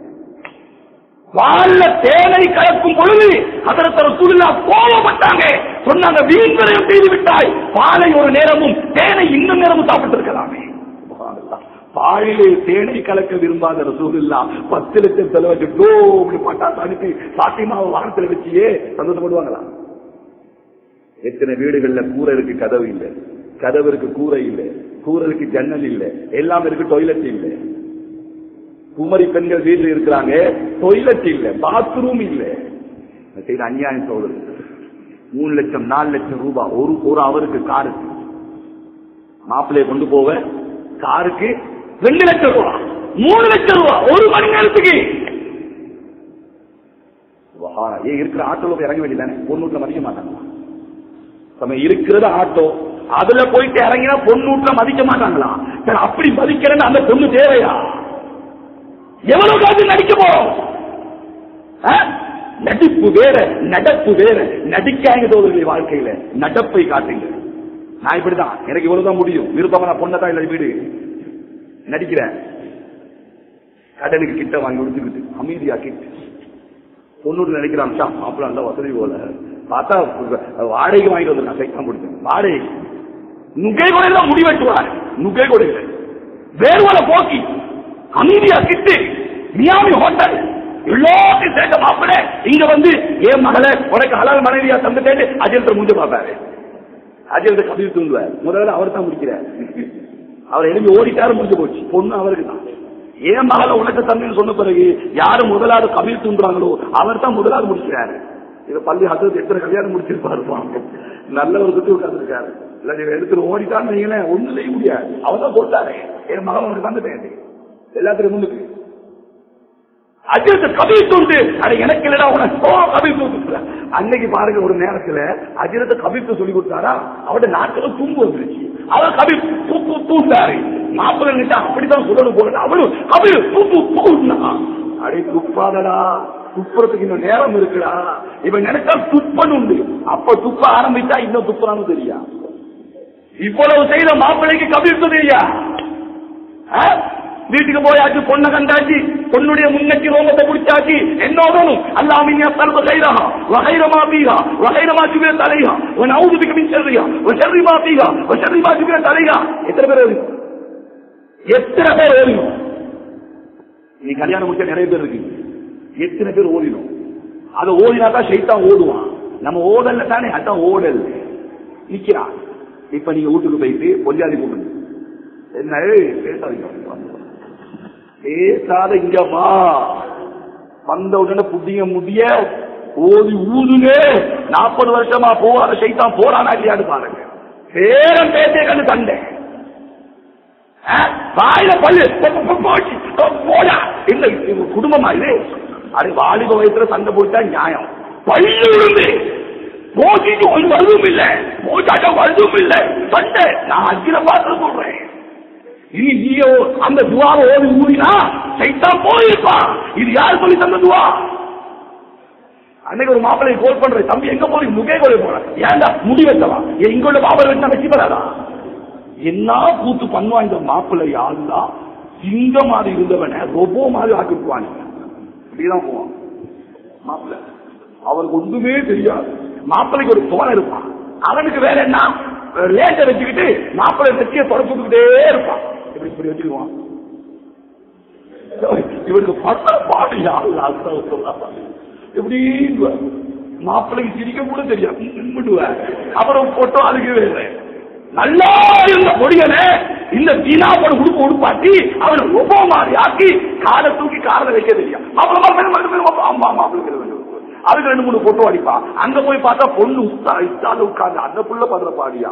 பால்ல தேனை கலக்கும் பொழுது ஹஜ்ரத் ரசூலுல்லாஹ் கோபப்பட்டாங்க. சொன்னாங்க, வீண் விரயம் செய்து விட்டாய், பாலை ஒரு நேரமும் தேனை இன்னும் நேரமும் சாப்பிட்டு இருக்கலாமே. பாலிலே தேனை கலக்க விரும்பாத ரசூலுல்லாஹ் பத்து லட்சம் செலவழிச்சு டோம்னு பட்டாசு அனுப்பி பாத்திமாவை வானத்தில் வச்சியே சந்தோஷப்படுவாங்களா? எத்தனை வீடுகள்ல கூரை இருக்கு, கதவு இல்லை, கதவு இருக்கு கூரை இல்லை, கூரை இருக்கு ஜன்னல் இல்லை, எல்லாம் இருக்கு டொய்லெட் இல்லை. குமரி பெண்கள் வீட்டில் இருக்கிறாங்க, டொய்லெட் இல்லை, பாத்ரூம் இல்லை. செய்த அநியாயம் சொல்றது. மூணு லட்சம் நாலு லட்சம் ரூபாய் ஒரு ஒரு அவருக்கு காருக்கு, மாப்பிள்ளையை கொண்டு போவ காருக்கு ரெண்டு லட்சம் ரூபாய், மூணு லட்சம் ரூபாய் ஒரு மணி நேரத்துக்கு. இருக்கிற ஆட்டோல போய் இறங்க வேண்டியதானே, பொண்ணூட்ல மதிக்க மாட்டாங்களா? நம்ம இருக்கிறது ஆட்டோ, அதுல போயிட்டு இறங்கினா பொண்ணூட்ல மதிக்க மாட்டாங்களா? அப்படி மதிக்கிறேன்னு அந்த பொண்ணு தேவையா? எவ்வளவு காசு நடிக்க போறோம்? நடிப்பு வேற, நடப்பு வேற. நடிக்காங்க தோழர்களே, வாழ்க்கையில நடப்பை காட்டுங்க. நான் இப்படிதான், எனக்கு இவ்வளவுதான் முடியும், விருப்பமா நான் பொண்ணதான் இல்லை வீடு நடிக்கிறேன். கடனுக்கு கிட்ட வாங்கி கொடுத்துக்கிட்டு அமைதியா கிட்ட பொண்ணு நினைக்கிறான், மாப்பிள்ள நல்ல வசதி போல பார்த்தா வாடகைக்கு வாங்கிட்டு வந்து சைக்கம் கொடுத்தேன். வாடகை நுகை கொடையில முடிவெட்டுவார், நுகை கொடையில வேர்வலை போக்கி அமைதியா கிட்டு மியாமி ஹோட்டல் எல்லாத்தையும் சேர்க்க மாப்பிள்ள இங்க வந்து ஏன் மகளை உனக்கு ஹலால் மனைவியா தந்துட்டேன்னு அஜயத்தை முடிஞ்சு பார்ப்பாரு. அஜயத்தை கபீர் தூண்டுவார். முதல்ல அவர் தான் முடிக்கிறார். அவர் எழுதி ஓடிட்டாரு, முடிஞ்சு போச்சு. பொண்ணு அவருக்கு தான். ஏன் மகளை உனக்கு தந்துன்னு சொன்ன பிறகு யாரு முதலாவது கபீர் தூண்டுறாங்களோ அவர் தான் முதலாவது முடிக்கிறாரு. இதை பள்ளி ஹசரத் எத்தனை கல்யாணம் முடிச்சிருப்பாரு, நல்ல ஒரு சுத்தி உட்கார்ந்துருக்காரு. இல்ல எடுத்துட்டு ஓடிட்டான்னு வைங்களேன், ஒண்ணு செய்ய முடியாது. அவர் தான் போட்டாரு, என் மகன் உனக்கு தந்துட்டேன் எல்லாத்துக்கும் முன்னுக்கு. அஜிரத்தை கபீர் தூண்டு, அது எனக்கு இல்லடா உனக்கு கபீர் தூண்டு. அன்னைக்கு பாருங்க, ஒரு நேரத்துல அஜிரத்தை கபீர் சொல்லி கொடுத்தாரா, அவட நாட்கள் தூங்கு வந்துருச்சு. அவர் கபீர் தூண்டாரு. மாப்பிள்ளை அப்படித்தான் சொல்லணும் போல, அவளும் கபீர் தூக்கு தூண்டா. அடே துப்பாதடா, துப்புறதுக்கு இன்னும் நேரம் இருக்குடா. இவன் நினைச்சா துப்பன்னு உண்டு, அப்ப துப்ப ஆரம்பிச்சா இன்னும் துப்புறான்னு தெரியா. இவ்வளவு செய்த மாப்பிள்ளைக்கு கபீர் தெரியா? வீட்டுக்கு போயாச்சு, பொண்ணை கண்டாச்சு, பொண்ணுடைய முன்னேற்றி ரோமத்தை குடிச்சாச்சு, என்னோடனும் அல்லாமியா சர்வ கைரஹா வகைரமா பீகா வகைரமா ஜுபிர தலையா உன் அவுதுக்கு மின் செல்றியா உன் செல்றிமா பீகா உன் செல்றிமா ஜுபிர தலையா. எத்தனை பேர் ஓடியும்? எத்தனை பேர் ஓடியும்? நீ கல்யாணம் முடிச்ச நிறைய பேர் இருக்கு. எத்தனை பேர் ஓடிடும்? அதை ஓடினாதான் ஷைத்தான் ஓடுவான். நம்ம ஓடல தானே, அதான் ஓடல் நிக்கிறான். இப்ப நீங்க வீட்டுக்கு போயிட்டு பொஞ்சாதி கூப்பிடுங்க, என்ன பேசாதீங்க, பேசாத இங்க வா. வந்த உடனே புதிய முடிய ஓதி ஊதுங்க. நாற்பது வருஷமா போவாத ஷைத்தான் போறானா இல்லையான்னு பாருங்க. பேரம் பேசே கண்டு சண்டை. வாயில பல்லு போடா இந்த குடும்பமா இது? அது வாலிப வயசுல சண்டை போட்டா நியாயம். பல்லு விழுந்து போட்டிட்டு ஒரு வருதும் இல்லை, போட்டாட்ட வருதும் இல்லை, சண்டை. நான் அஞ்சில பார்த்து சொல்றேன். இனி நீயோ அந்த துவாவை ஓடி ஊறினா சைத்தான் போயிருப்பான். இது யாரு சொல்லி தந்த துவா? அன்னைக்கு ஒரு மாப்பிள்ளை கோல் பண்ற தம்பி எங்க போறீங்க? முகே கோலை போற ஏன்டா முடி வெட்டவா? இங்க உள்ள மாப்பிள்ளை வெட்டா வச்சு பெறாதா? என்ன கூத்து பண்ணுவான் இந்த மாப்பிள்ளை? யாருந்தா சிங்க மாதிரி இருந்தவன ரொபோ மாதிரி ஆக்கிடுவாங்க. இப்படிதான் போவான் மாப்பிள்ளை. அவனுக்கு ஒன்றுமே தெரியாது. மாப்பிள்ளைக்கு ஒரு தோணை இருப்பான். அவனுக்கு வேற என்ன? லேட்டை வச்சுக்கிட்டு மாப்பிள்ளை வச்சிய தொடச்சுக்கிட்டே இருப்பான். இப்படி இப்படி வச்சுக்குவான். இவனுக்கு பட்ட பாடு யாரு? எப்படி மாப்பிள்ளைக்கு சிரிக்க கூட தெரியாது. அப்புறம் போட்டோ அதுக்கு வேற நல்லா இருந்த பொடியனை இந்த தீனாப்பட உடுப்பு உடுப்பாட்டி அவனை ரொம்ப மாதிரி ஆக்கி காலை தூக்கி காலை வைக்க தெரியும். அதுக்கு ரெண்டு மூணு போட்டோ அடிப்பா. அங்க போய் பார்த்தா பொண்ணு உட்காந்து உட்காந்து அந்த புள்ள பதுற பாடியா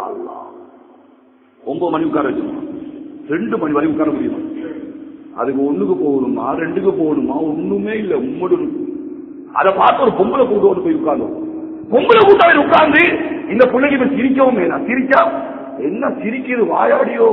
ஒன்பது மணி உட்கார வச்சுருவான். ரெண்டு மணி வரை உட்கார முடியுமா? அதுக்கு ஒண்ணுக்கு போகணுமா ரெண்டுக்கு போகணுமா? ஒண்ணுமே இல்ல. உம்மோடு அதை பார்த்து ஒரு பொம்பளை கூட்டு போய் உட்கார்ந்து பொம்பளை கூட்டாவை உட்கார்ந்து இந்த பிள்ளைக்கு இப்ப சிரிக்கவும் வேணாம். சிரிச்சா என்ன சிரிக்கிறது? வாயாடியோ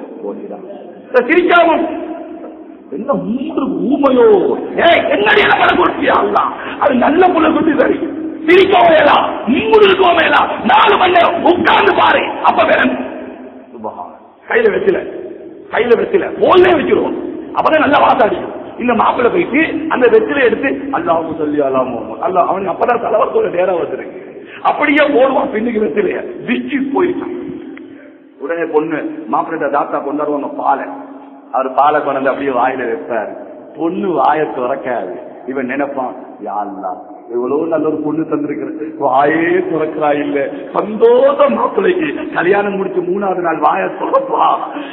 சிரிக்காவும் என்ன மூன்று ஊமையோ என்ன படம் கொடுத்தியா? அது நல்ல புள்ள கொண்டு சரி சிரிக்கவும் வேலாம் மூணு இருக்கவும் வேலாம். நாலு மணி நேரம் உட்கார்ந்து பாரு. அப்ப வேணும் கையில வச்சுல கையில வச்சுல போலே வச்சிருவோம். அப்பதான் நல்லா வாசாடி இந்த மாப்பிள்ளை போயிட்டு அந்த வெற்றில எடுத்து அல்லாஹ் சொல்லி அல்லாமோ அல்ல அவன் அப்பதான் தலைவரத்தோட நேரம் வச்சிருக்கு. அப்படியே போடுவான். பெண்ணுக்கு வெற்றிலைய விச்சு போயிருக்கான். உடனே பொண்ணு மாப்பிள்ளை தாத்தா கொண்டாடுவாங்க பாலை. அவர் பாலை கொண்டு அப்படியே வாயில வைப்பாரு. பொண்ணு வாயை துறக்காது. இவன் நினைப்பான் யா அல்லாஹ் எவ்வளவு நல்ல ஒரு பொண்ணு தந்திருக்கிறது, வாயே துறக்கிறா இல்ல. சந்தோஷம் மாப்பிள்ளைக்கு. கல்யாணம் முடிச்சு மூணாவது நாள் வாயை துறப்பா.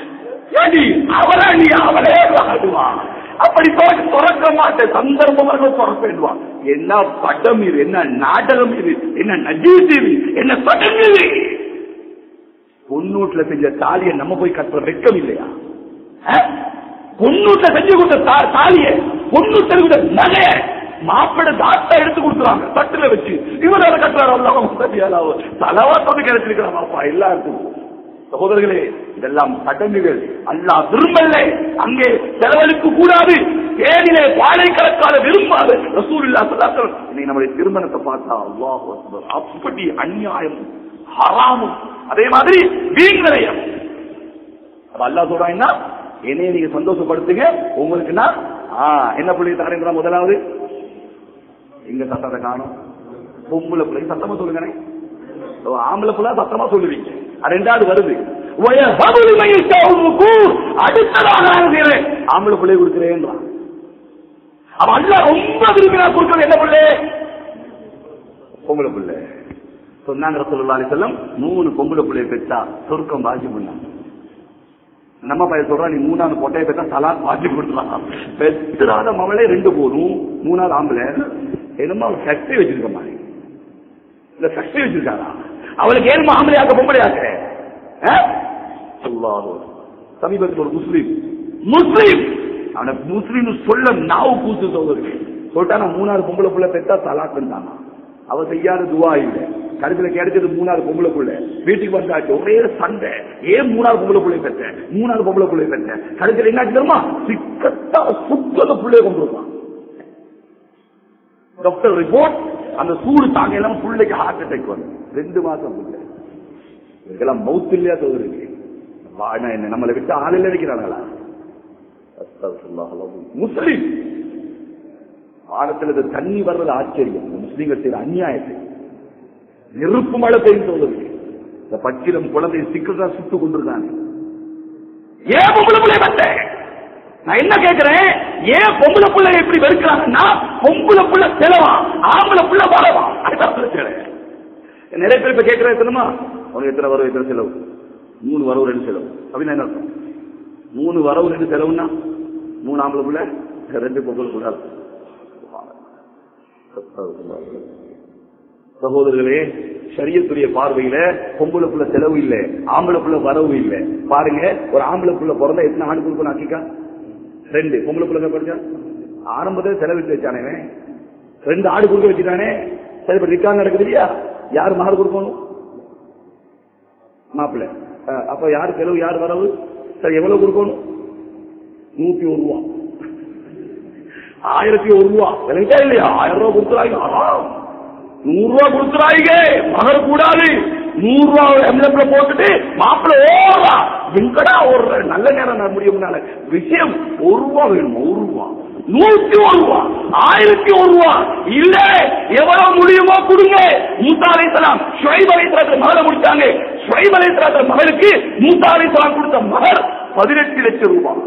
அவரா நீ அவளே வாடுவான். அப்படி துறக்க மாட்டேன். சந்தர்ப்பமாக துறப்பேடுவான். என்ன படம் இது? என்ன நாடகம் இது? என்ன நஜீஸ் இது? என்ன படம் இது? பொன்னூட்ல செஞ்ச தாலியை நம்ம போய் கட்டுற வெக்கம் இல்லையா? பொன்னூட்ல செஞ்சு கொடுத்த தாலியை பொன்னூட்ட நகைய மாப்பிட தாத்தா எடுத்து கொடுத்துறாங்க தட்டுல வச்சு. இவர் அதை கட்டுறாரு. தலவாத்தோடு கிடைச்சிருக்கிறாப்பா எல்லாருக்கும். சகோதரர்களே, இதெல்லாம் சடங்குகள். அல்லாஹ் விரும்பல. அங்கே செலவழிக்க கூடாது. தேனிலே பாலை கலக்காத விரும்பாது ரசூலுல்லாஹி ஸல்லல்லாஹு அலைஹி வஸல்லம். இன்னைக்கு நம்முடைய திருமணத்தை பார்த்தா அல்லாஹ் அக்பர், அப்படி அநியாயம் ஹராமும் அதே மாதிரி வீண் விரயம். அல்லாஹ் சொல்றாங்கன்னா என்னைய நீங்க சந்தோஷப்படுத்துங்க. உங்களுக்கு நான் என்ன பிள்ளை தரேன்? முதலாவது எங்க சத்தத்தை காணும். பொம்பளை பிள்ளை சத்தமா சொல்லுங்க. ஆம்பளை பிள்ளை சத்தமா சொல்லுவீங்க. ரெண்டாவது வருது அடுத்ததாக ஆம்பளை பிள்ளை கொடுக்கிறேன். அவன் அல்ல ரொம்ப விரும்பினா கொடுக்கிறது என்ன பிள்ளை? பொம்பளை பிள்ளை. சொன்னாங்க ஸல்லல்லாஹு அலைஹி வஸல்லம் மூணு பொம்பளை பிள்ளையை பெற்றா சொர்க்கம் பாக்கி பண்ணாங்க. நம்ம பையன் சொல்றா நீ மூணாவது பொட்டையை பெற்றா சலாத் பாக்கி கொடுத்துலாம். பெற்றாத மவளே ரெண்டு போதும். மூணாவது ஆம்பளை என்னமோ அவன் சக்தி வச்சிருக்க மாதிரி இல்ல சக்தி வச்சிருக்காரா? அவளுக்கு ஏன் ஆம்பளையாக்க பொம்பளையாக்க? சமீபத்தில் ஒரு முஸ்லீம் முஸ்லீம் அவனை முஸ்லீம் சொல்ல நாவு கூத்து சொல்றது சொல்லிட்டா மூணாவது பொம்பளை புள்ள பெற்றா தலாக்குன்னு. அவ செய்யாத துவா இல்லை. கருத்துல கிடைச்சது மூணாவது பொம்பளை புள்ள. வீட்டுக்கு வந்தாச்சு ஒரே சண்டை. ஏன் மூணாவது பொம்பளை புள்ளைய பெற்ற? மூணாவது பொம்பளை புள்ளைய பெற்ற கருத்துல என்ன தெரியுமா? சிக்கத்தா சுத்தத புள்ளைய கொண்டு வருவான். டாக்டர் ரிப்போர்ட் அந்த சூடு தாங்க எல்லாம் பிள்ளைக்கு ஹார்ட் அட்டாக் வரும். ரெண்டு மாசம் பிள்ளை. இதுக்கெல்லாம் மவுத் இல்லையா தோறுக்கு என்ன நம்மளை விட்டு ஆளில் இருக்கிறாங்களா? முஸ்லீம் வானத்தில் தண்ணி வர்றது ஆச்சரியம். முஸ்லீம்கள் செய்யற அநியாயத்தை நெருப்பு மழை பெய்யும் தோறுக்கு இந்த பச்சிலம் குழந்தை சிக்கல் சுட்டு கொண்டிருக்காங்க. ஏன் பொம்பளை பிள்ளை பார்த்தேன்? நான் என்ன கேட்கிறேன், ஏன் பொம்பளை பிள்ளை எப்படி வெறுக்கிறாங்கன்னா பொம்பளை பிள்ளை செலவா ஆம்பளை பிள்ளை வரவா? அதுதான் பிரச்சனை. நிறைய பேர் இப்ப கேட்கிறேன் தெரியுமா, உனக்கு எத்தனை வரவு எத்தனை செலவு? மூணு வரவு ரெண்டு செலவு அப்படின்னு என்ன அர்த்தம்? மூணு வரவு ரெண்டு செலவுன்னா மூணு ஆம்பளை பிள்ளை ரெண்டு பொம்பளை பிள்ளை. சகோதரர்களே, ஷரியத்துடைய பார்வையில பொம்பளை புள்ள செலவு இல்ல, ஆம்பளை புள்ள வரவு இல்ல. பாருங்க, ஒரு ஆம்பளை புள்ள பிறந்தா எத்தனை ஆண்டு கொடுக்கணும்? ஆக்கிக்கா ரெண்டு. பொம்பளை புள்ள படிச்சா ஆரம்பத்தில் செலவிட்டு வச்சானே, ரெண்டு ஆடு கொடுக்க வச்சுட்டானே. சரி, இப்ப நிக்காங்க நடக்குது இல்லையா? யாரு மகர் கொடுக்கணும்? மாப்பிள்ள. அப்ப யாரு செலவு யாரு வரவு? சரி, எவ்வளவு கொடுக்கணும்? நூத்தி ஒரு ரூபா, ஆயிரத்தி ஒரு ரூபா இல்லையா? ஆயிரம் ரூபாய் கொடுத்துறாங்க, நூறு ரூபா கொடுத்துறாங்க. மகர் கூடாது. நூறு ரூபா எம்எல்ஏ போட்டுட்டு மாப்பிள்ள ஓரா எங்கடா ஒரு நல்ல நேரம் நான் முடியும்னால விஷயம் ஒரு ரூபா வேணும். ஒரு ரூபா, நூத்தி ஒரு ரூபா, ஆயிரத்தி ஒரு ரூபா இல்ல, எவ்வளவு முடியுமோ கொடுங்க. மூசா அலைஹிஸ்ஸலாம் ஷுஐப் அலைஹிஸ்ஸலாம் மகளை முடிச்சாங்க. ஷுஐப் அலைஹிஸ்ஸலாம் மகளுக்கு மூசா அலைஹிஸ்ஸலாம் கொடுத்த மகர் பதினெட்டு லட்சம் ரூபாய்.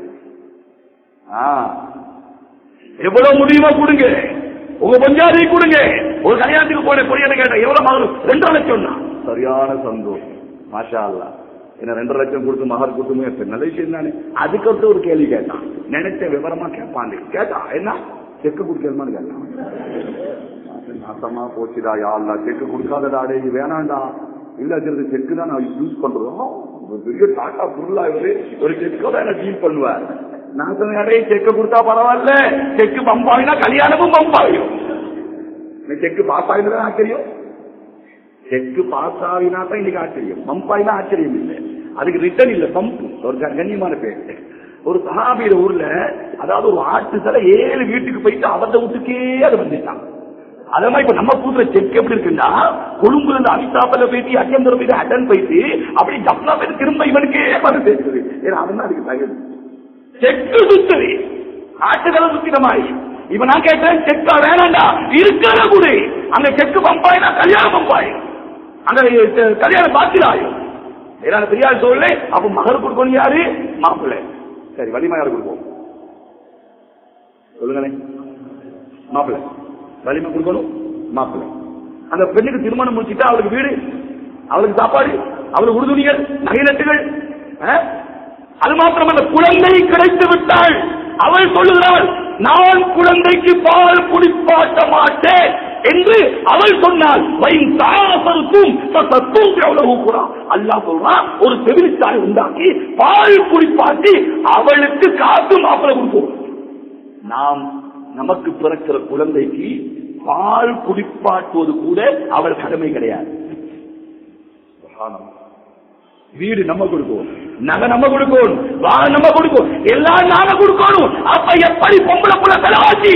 எவ்வளவு முடியுமோ கொடுங்க. உங்க பஞ்சாதி கொடுங்க. ஒரு கல்யாணத்துக்கு போன பொய்யான கேட்டேன், எவ்வளவு மகர்? ரெண்டரை லட்சம் தான். சரியான சந்தோஷம், மாஷா அல்லாஹ். என்ன ரெண்டரை லட்சம் கொடுத்து மகர் கொடுத்துமே நல்ல விஷயம் தானே. அதுக்கப்புறம் ஒரு கேள்வி கேட்டான், நினைச்ச விவரமா கேட்பான். கேட்டா என்ன? செக்கு குடிக்கணுமான்னு கேட்டான். நாசமா போச்சுடா, யா அல்லாஹ், செக்கு கொடுக்காதடா, டேய் வேணாண்டா. இல்ல அது செக்கு தான் நான் யூஸ் பண்றோம். பெரிய டாட்டா பொருளா இவரு ஒரு செக்கோட என்ன டீல் பண்ணுவார். நான் சொன்னேன், செக்கு கொடுத்தா பரவாயில்ல, செக்கு பம்பாயினா கல்யாணமும் பம்பாயும். செக்கு பாஸ் ஆகினா ஆச்சரியம், செக்கு பாஸ் ஆகினா தான் இன்னைக்கு ஆச்சரியம். பம்பாயினா ஆச்சரியம் இல்லை, அதுக்கு ரிட்டர்ன் இல்ல, பம்ப். ஒரு கண்ணியமான பேர். ஒரு சஹாபியோட ஊர்ல, அதாவது ஒரு ஆட்டு சிலை ஏழு வீட்டுக்கு போயிட்டு அவரது வீட்டுக்கே அது வந்துட்டான். அதே மாதிரி இப்ப நம்ம கூட்டுற செக் எப்படி இருக்குன்னா, கொழும்புல இருந்து அமிதாபல போயிட்டு அஜந்தர போயிட்டு அட்டன் போயிட்டு அப்படி ஜப்னா போயிட்டு திரும்ப இவனுக்கே வந்து சேர்த்துது. ஏன்னா அவன் அதுக்கு தகுதி செக்கு சுத்துது, ஆட்டுகளை சுத்தின மாதிரி. இப்ப நான் கேட்டேன், செக்கா வேணாண்டா, இருக்கிற கூட அங்க செக்கு பம்பாயினா கல்யாணம் பம்பாயும், அங்க கல்யாணம் பாத்திராயும். ஏன்னா பெரியார் சொல்ல, அப்ப மகர் கொடுக்கணும் யாரு? மாப்பிள்ளை. சரி, வலிமா யாரு கொடுப்போம் சொல்லுங்களேன்? மாப்பிள்ளை. வலிமை கொடுக்கணும் மாப்பிள்ளை. அந்த பெண்ணுக்கு திருமணம் முடிச்சுட்டா அவளுக்கு வீடு, அவளுக்கு சாப்பாடு, அவளுக்கு உறுதுணிகள், நகைநட்டுகள். அது மாத்திரமல்ல, குழந்தை கிடைத்து விட்டாள். அவள் சொல்லுகிறாள், நான் குழந்தைக்கு பால் குடிப்பாட்ட மாட்டேன் என்று அவள் சொன்னால், அல்லாஹ் சொல்றான், ஒரு செவிலித்தாய் உண்டாக்கி பால் குடிப்பாட்டி அவளுக்கு காசு மாப்பிள்ளை கொடுப்போம். நாம் நமக்கு பிறக்கிற குழந்தைக்கு பால் குடிப்பாட்டுவது கூட அவள் கடமை கிடையாது. வீடு நம்ம கொடுப்போம், நகை நம்ம கொடுக்கணும், வாகனம் நம்ம கொடுக்கும், எல்லாம் நாம கொடுக்கணும். அப்ப எப்படி பொம்பளை புள்ள செலவாச்சு?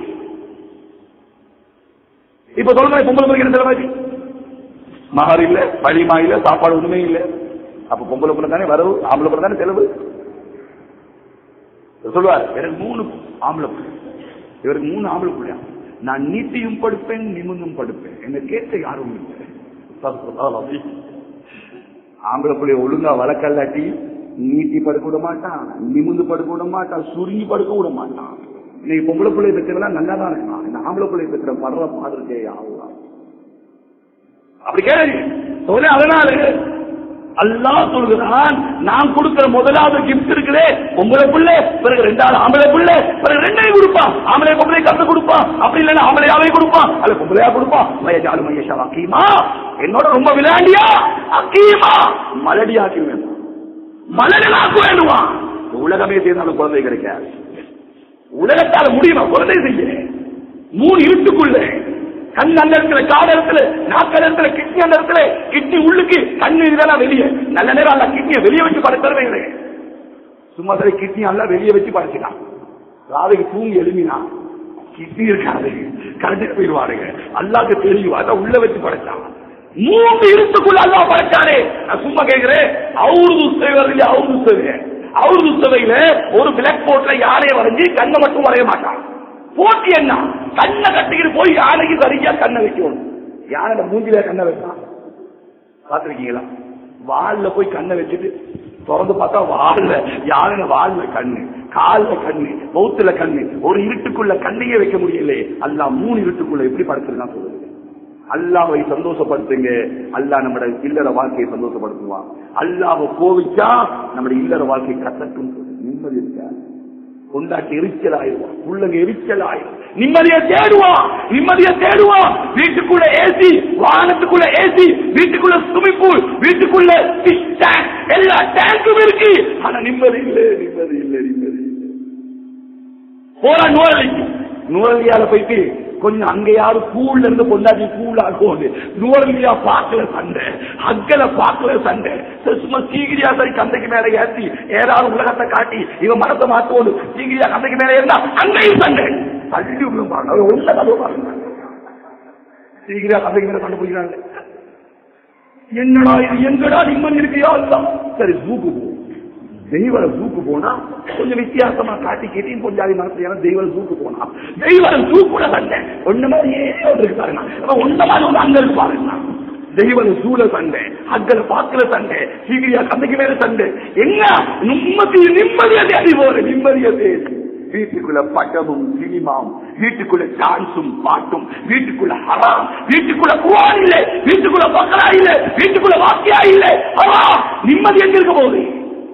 இப்ப சொல்ற பொம்பளை பிள்ளைங்க செலவாச்சு, மகர் இல்ல, வலிமா இல்ல, சாப்பாடு ஒண்ணுமே இல்ல. அப்ப பொம்பளை புள்ள தானே வரவு, ஆம்பளை புள்ள தானே செலவு. சொல்லுவார், எனக்கு மூணு ஆம்பளை புள்ள, இவருக்கு மூணு ஆம்பளை புள்ளையா, நான் நீட்டியும் படுப்பேன், நிமிந்தும் படுப்பேன், என்ன கேட்ட யாரும் இல்லை. ஆம்பளை பிள்ளைய ஒழுங்கா வளர்க்கல்லாட்டி நீட்டி படுக்க விட மாட்டான், நிமிந்து படுக்க விட மாட்டான், சுருங்கி படுக்க விட மாட்டான். இன்னைக்கு பொம்பளை பிள்ளைய பெற்றவெல்லாம் நல்லா தான் இருக்கான், இந்த ஆம்பளை பிள்ளைய பெற்ற படுற பாதிருக்கே ஆகலாம். அப்படி கேள்வி. அதனால அல்லாஹ் சொல்கிறான், நான் கொடுக்கிற முதலாவது கிஃப்ட் இருக்குதே பொம்பளை பிள்ளை, பிறகு ரெண்டாவது ஆம்பளை பிள்ளை, பிறகு ரெண்டையும் கொடுப்பான். ஆம்பளை பொம்பளை கத்து கொடுப்பான், அப்படி இல்லைன்னா ஆம்பளையாவே கொடுப்பான், அல்ல பொம்பளையா கொடுப்பான். மயஜாலு மயஷா அக்கீமா, என்னோட ரொம்ப விளையாண்டியா அக்கீமா, மலடியாக்கி வேணும், மலடியாக்கு வேணுமா. உலகமே சேர்ந்தாலும் குழந்தை கிடைக்காது. உலகத்தால முடியுமா குழந்தை செய்ய? மூணு இருட்டுக்குள்ள கண் அந்த இடத்துல, கால இடத்துல, நாக்கல் இடத்துல, கிட்னி அந்த இடத்துல, கிட்னி உள்ளுக்கு, கண்ணு இதெல்லாம் வெளியே. நல்ல நேரம் அல்ல கிட்னியை வெளியே வச்சு படைத்தரவே. சும்மா சரி கிட்னி அல்ல வெளியே வச்சு படைச்சிட்டான். ராதைக்கு தூங்கி எழுமினா கிட்னி இருக்காது, கரண்ட் போயிடுவாருங்க. அல்லாக்கு தெரியும், அதான் உள்ள வச்சு படைச்சான். மூன்று இருட்டுக்குள்ள அல்லா படைச்சானே. நான் சும்மா கேட்கிறேன், அவரு துஸ்தவை அவரு துஸ்தவை அவரு துஸ்தவையில ஒரு பிளாக் போர்ட்ல யாரைய வரைஞ்சி கண்ணை மட்டும் வரைய மாட்டான். போட்டி என்ன, கண்ணை கட்டிக்கிட்டு போய் யானைக்கு சரியா கண்ணை வைக்கணும். யானை மூஞ்சில கண்ணை வைக்கலாம் பாத்திருக்கீங்களா? வால்ல போய் கண்ணை வச்சுட்டு திறந்து பார்த்தா வால்ல யானை, வால்ல கண்ணு, கால்ல கண்ணு, பௌத்துல கண்ணு. ஒரு இருட்டுக்குள்ள கண்ணையே வைக்க முடியல. அல்லா மூணு இருட்டுக்குள்ள எப்படி படுத்துருக்கான் சொல்லுங்க. அல்லாவை சந்தோஷப்படுத்துங்க, அல்லாஹ் நம்முடைய இல்லற வாழ்க்கையை சந்தோஷப்படுத்துவான். அல்லாவை கோவிச்சா நம்முடைய இல்லற வாழ்க்கை கத்தட்டும், நிம்மதி இருக்காது. கொண்டாட்டி எரிச்சல் ஆயிடுவான், உள்ளங்க எரிச்சல் ஆயிடும். நிம்மதியை தேடுவான், நிம்மதியை தேடுவான். வீட்டுக்குள்ள ஏசி, வாகனத்துக்குள்ள ஏசி, வீட்டுக்குள்ள ஸ்விமிங் பூல், வீட்டுக்குள்ள எல்லா டேங்கும் இருக்கு. ஆனா நிம்மதி இல்லை, நிம்மதி இல்லை, நிம்மதி இல்லை. போற நூறலிக்கு நூறலியால போயிட்டு கொஞ்சம் அங்கேயாவது கூழ்ல இருந்து கொண்டாடி கூழ் ஆகும். நூறலியா பாக்கல சண்டை, அக்கல பாக்கல சண்டை. சும்மா சீகிரியா சரி கந்தைக்கு மேல ஏற்றி ஏதாவது உலகத்தை காட்டி இவன் மனத்தை மாத்தோடு சீகிரியா கந்தைக்கு மேல இருந்தா அங்கேயும் சண்டை. தள்ளி உள்ள கதவு பாருங்க, சீகிரியா கந்தைக்கு மேல சண்டை போகிறாங்க. என்னடா இது, எங்கடா நிம்மதி இருக்கியா? சரி ஜூக்கு போ. தெய்வர ஜூக்கு போனா கொஞ்சம் வித்தியாசமா காட்டி கேட்டி கொஞ்சம் மனசு தெய்வர ஜூக்கு போனா தெய்வர ஜூக்குட சண்டை ஒண்ணு மாதிரியே இருக்கு பாருங்க. ஒன்ன மாதிரி ஒரு அங்க இருக்கு பாருங்க. தெய்வர ஜூல சண்டை, அக்கல பாக்கல சண்டை, சீகிரியா கந்தைக்கு மேல சண்டை. என்ன நிம்மதி, நிம்மதியை தேடி போற, நிம்மதியை தேடி. வீட்டுக்குள்ள பட்டமும் சினிமாவும், வீட்டுக்குள்ள டான்ஸும் பாட்டும், வீட்டுக்குள்ள ஹராம், வீட்டுக்குள்ள குர்ஆன் இல்ல, வீட்டுக்குள்ள பக்ரா இல்ல, வீட்டுக்குள்ள வாக்கியா இல்ல. நிம்மதி எங்க இருக்க போகுது?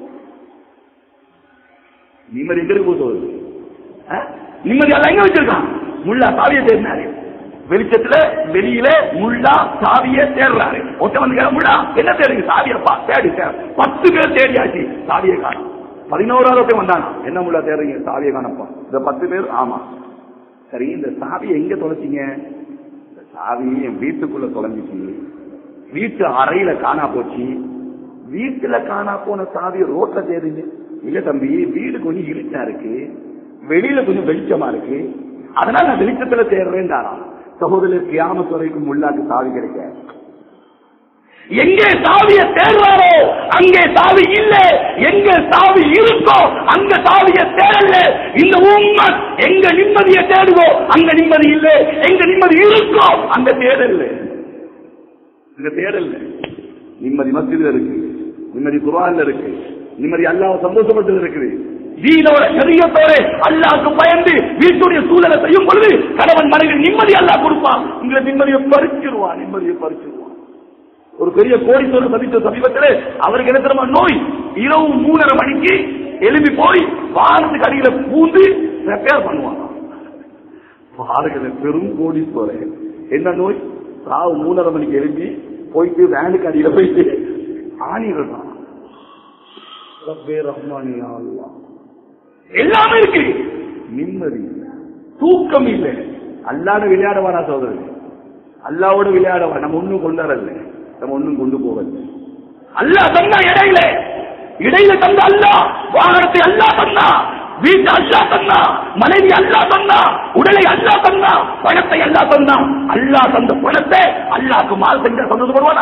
நிம்மதி எங்க இருக்க போகுது? நிம்மதி எல்லாம் எங்க வச்சிருக்கான்? முல்லா சாவியை தேடினாரு வெளிச்சத்துல, வெளியில முல்லா சாவியை தேடுறாரு. ஒருத்த வந்து முல்லா என்ன தேடுங்க? சாவியப்பா தேடி பத்து பேர் தேடியாச்சு, சாவியை காணும். பதினோராவது வந்தாங்க, என்ன முல்லா தேடுறீங்க? சாவியை காணப்பா. இந்த பத்து பேர் ஆமா. சரி, இந்த சாவியை எங்க தொலைச்சிங்க? இந்த சாவியை என் வீட்டுக்குள்ள தொலைஞ்சிச்சு, வீட்டு அறையில காணா போச்சு. வீட்டுல காணா போன சாவியை ரோட்ல தேடுங்க. இல்ல தம்பி, வீடு கொஞ்சம் இருட்டா இருக்கு, வெளியில கொஞ்சம் வெளிச்சமா இருக்கு, அதனால நான் வெளிச்சத்துல தேடுறேன். சகோதரர் கியாமத் வரைக்கும் முல்லாக்கு சாவி கிடைக்க. எங்கே சாவியை தேடுறாரோ அங்கே சாவி இல்ல, எங்க சாவி இருக்கோ அங்க சாவியை தேடல. இந்த உம்மத் எங்க நிம்மதியை தேடுவோம் அங்க நிம்மதி இல்ல, எங்க நிம்மதி இருக்கோ அங்க தேடல, அங்க தேடல. நிம்மதி மஸ்ஜித்ல இருக்கு, நிம்மதி குர்ஆன்ல இருக்கு, நிம்மதி அல்லாஹ் சந்தோஷப்பட்டு இருக்குது. தீனோட ஷரியத்தோட அல்லாஹ்க்கு பயந்து வீட்டுடைய சூழலை செய்யும் பொழுது கணவன் மனைவி நிம்மதி அல்லாஹ் கொடுப்பான். உங்களை நிம்மதியை பறிச்சிருவான், நிம்மதியை பறிச்சிருவான். ஒரு பெரிய கோடீஸ்வரர் சந்தித்த சமீபத்தில் அவருக்கு என்ன தெரியுமா நோய்? இரவு மூணரை மணிக்கு எழுப்பி போய் வாரத்துக்கு அடியில பூந்து ரிப்பேர் பண்ணுவாங்க. பாருங்க, பெரும் கோடீஸ்வரர் என்ன நோய்? ராவு மூணரை மணிக்கு எழுப்பி போயிட்டு வேனுக்கு அடியில போயிட்டு ஆணிடுறான். எல்லாமே இருக்கு, நிம்மதி, தூக்கம் இல்லை. அல்லாட விளையாடவானா சோதரர்? அல்லாவோட விளையாடவா? நம்ம ஒண்ணும் கொண்டாடல, நம்ம ஒண்ணும் கொண்டு போவது. அல்லாஹ் தந்தா இடையில, இடையில தந்த அல்லாஹ் வாகனத்தை அல்லாஹ் தந்தா, வீட்டை அல்லாஹ் தந்தா, மனைவி அல்லாஹ் தந்தா, உடலை அல்லாஹ் தந்தா, பணத்தை அல்லாஹ் தந்தா. அல்லாஹ் தந்த பணத்தை அல்லாஹ்க்கு மால் செஞ்ச சந்தோஷப்படுவானா?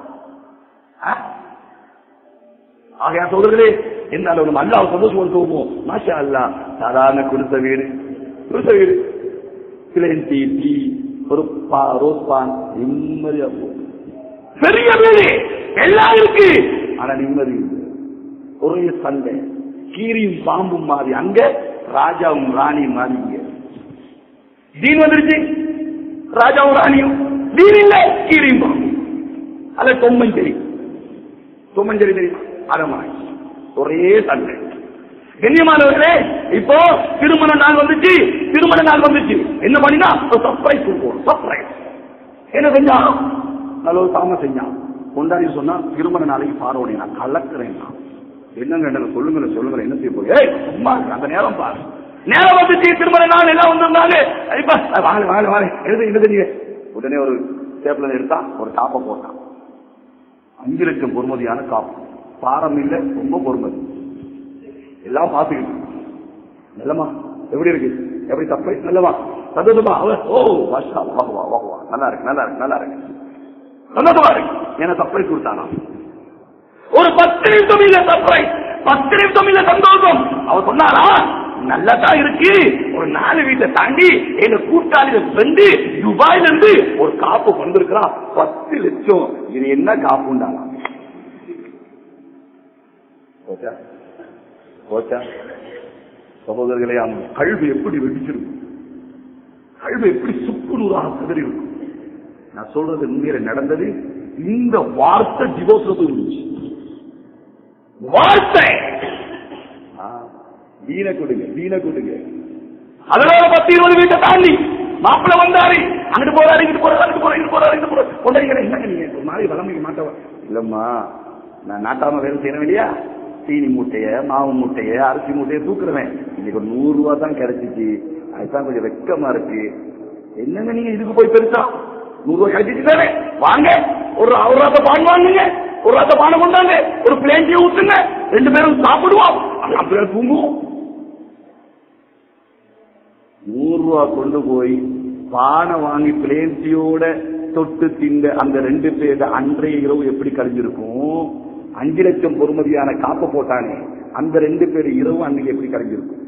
ஆகையா சோதரர்களே, என்னால நம்ம அல்லாஹ் சந்தோஷப்படுத்துவோம். மாஷா அல்லாஹ், சாதாரண குடிசை வீடு, குடிசை வீடு, பிளேன் டீ, டீ, ஒரு பா ரோஸ் பான், நிம்மதியா போகும். பெரிய வீடு எல்லாம் இருக்கு, ஆனா நிம்மதி ஒரே சண்டை, கீரியும் பாம்பும் மாறி. அங்க ராஜாவும் ராணியும் மாறி. இங்க தீன் வந்துருச்சு, ராஜாவும் ராணியும். தீன் இல்ல, கீரியும் பாம்பு. அல்ல தொம்மஞ்சேரி, தொம்மஞ்சேரி தெரியும், அரமாய் ஒரே சண்டை. கண்ணியமானவர்களே, இப்போ திருமண நாள் வந்துச்சு, திருமண நாள் வந்துச்சு. என்ன பண்ணினா சர்ப்ரைஸ் கொடுப்போம். சர்ப்ரைஸ் என்ன செஞ்சா? நல்ல ஒரு சாம செஞ்சான். கொண்டாடி சொன்னா திருமண நாளைக்கு பாரோட நான் கலக்கிறேன். என்னங்க சொல்லுங்க சொல்லுங்க, என்ன செய்ய போய் சும்மா அந்த நேரம் பாரு. நேரம் வந்துச்சு, திருமண நாள் எல்லாம் வந்திருந்தாங்க. வாங்க வாங்க வாங்க, எழுது எழுதுங்க. உடனே ஒரு டேப்ல எடுத்தான், ஒரு காப்பை போட்டான். அஞ்சு லட்சம் பொறுமதியான காப்பு, பாரம் இல்ல, ரொம்ப பொறுமதி. எல்லாம் பாத்துக்கிட்டு நல்லமா எப்படி இருக்கு, எப்படி தப்பை நல்லவா சந்தோஷமா? ஓ வாஷா வாகுவா வாகுவா, நல்லா இருக்கு நல்லா இருக்கு நல்லா இருக்கு சந்தோஷமா இருக்கு. ஏன்னா தப்பை கொடுத்தானா? ஒரு பத்து நிமிஷம் இல்ல தப்பை, பத்து நிமிஷம் இல்ல சந்தோஷம். அவர் சொன்னாரா நல்லதா இருக்கு. ஒரு நாலு வீட்டை தாண்டி எங்க கூட்டாளியில வந்து துபாயில இருந்து ஒரு காப்பு கொண்டிருக்கிறான், பத்து லட்சம். இது என்ன காப்புண்டானா? சகோதரர்களே, அந்த கல்வி எப்படி வெடிச்சிருக்கும், கல்வி எப்படி சுக்குநூறாக சிதறி இருக்கும். நான் சொல்றது உண்மையில நடந்தது. இந்த வார்த்தை டிவோர்ஸ் இருந்துச்சு. வார்த்தை தீன கொடுங்க, தீன கொடுங்க. அதனால பத்து இருபது வீட்டை தாண்டி மாப்பிள்ள வந்தாரு, அங்கிட்டு போறாரு, இங்கிட்டு போறாரு, அங்கிட்டு போறாரு, இங்கிட்டு போறாரு, இங்கிட்டு போறாரு. கொண்டாடிக்கிறேன். என்னங்க நீங்க ஒரு மாதிரி வளமைக்கு மாட்டவா? இல்லம்மா, நான் நாட்டாம வேலை செய்யறேன் இல்லையா? சீனி மூட்டைய, மாவு மூட்டைய, அரிசி மூட்டையை தூக்குறேன். இன்னைக்கு ஒரு நூறு ரூபா தான் கிடைச்சிச்சு, அதுதான் கொஞ்சம் வெக்கமா இருக்கு. என்னங்க நீங்க இதுக்கு போய் பெருசா நூறு ரூபாய் கிடைச்சிட்டு தானே, வாங்க ஒரு ஒரு ராத்த பான் வாங்குங்க, ஒரு ராத்த பானை கொண்டாங்க, ஒரு பிளேன் ஊத்துங்க, ரெண்டு பேரும் சாப்பிடுவோம், அப்படியே தூங்குவோம். நூறு ரூபா கொண்டு போய் பானை வாங்கி பிளேன்சியோட தொட்டு திங்க அந்த ரெண்டு பேர் அன்றைய இரவு எப்படி கழிஞ்சிருக்கும்? அஞ்சு லட்சம் பொறுமதியான காப்ப போட்டானே அந்த ரெண்டு பேர் இரவு அன்னைக்கு எப்படி கழிஞ்சிருக்கும்?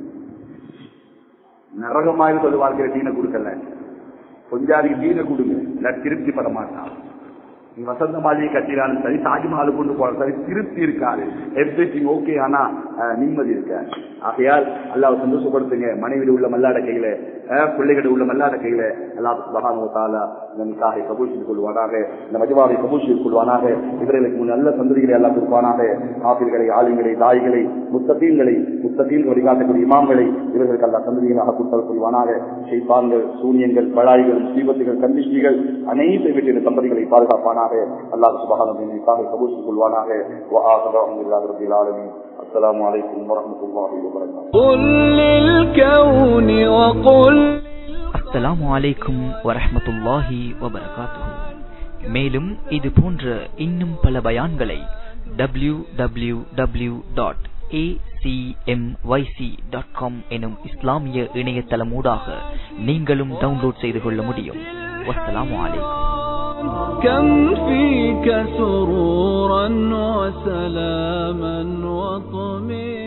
நரகமாக சொல்லி வாழ்க்கிற தீனை கொடுக்கல, கொஞ்சாதிக்கு தீனை கொடுங்க, இல்ல திருப்தி பட மாட்டான். நீ வசந்த மாளிகை கட்டினாலும் சரி, தாஜ்மஹால் கொண்டு போனாலும் சரி, திருப்தி இருக்காது. எவ்ரிதிங் ஓகே, ஆனா நிம்மதி இருக்க. ஆகையால் அல்லாஹ் சந்தோஷப்படுத்துங்க. மனைவியில் உள்ள மல்லாட கையில, பிள்ளைகள் உள்ள மல்லாட கையில அல்லாஹ் சுப்ஹானஹு வ தஆலா இந்த நிக்காஹை கபூல் செய்து கொள்வானாக, இந்த மஜ்மாவை கபூல் செய்து கொள்வானாக. இவர்களுக்கு நல்ல சந்ததிகளை அல்லாஹ் கொடுப்பானாக. ஆசிரியர்களை, ஆளுங்களை, தாய்களை, முத்தகீன்களை, முத்தகீன் வழிகாட்டக்கூடிய இமாம்களை இவர்களுக்கு அல்லாஹ் சந்ததிகளாக கொடுத்தல் கொள்வானாக. ஷைத்தான்கள், சூனியங்கள், பழாய்கள், முசீபத்துகள், கண்டிஷ்டிகள் அனைத்து வீட்டின் சந்ததிகளை பாதுகாப்பானாக. அல்லாஹ் சுப்ஹானஹு வ தஆலா கபூல் செய்து கொள்வானாக. வ ஆகிரு அல்ஹம்துலில்லாஹி ரப்பில் ஆலமீன். அஸ்ஸலாமு அலைக்கும் வரஹ்மத்துல்லாஹி வ பரகாத்துஹு. குல் லில் கௌனி வ குல். அஸ்ஸலாமு அலைக்கும் வரஹ்மத்துல்லாஹி வ பரகாத்துஹு. மேலும் இது போன்ற இன்னும் பல பயான்களை W W W dot A C M Y C dot com எனும் இஸ்லாமிய இணையதளம் ஊடாக நீங்களும் டவுன்லோட் செய்து கொள்ள முடியும். வஸ்ஸலாமு அலைக்கும். كم فيك سرورا وسلاما وطمئنا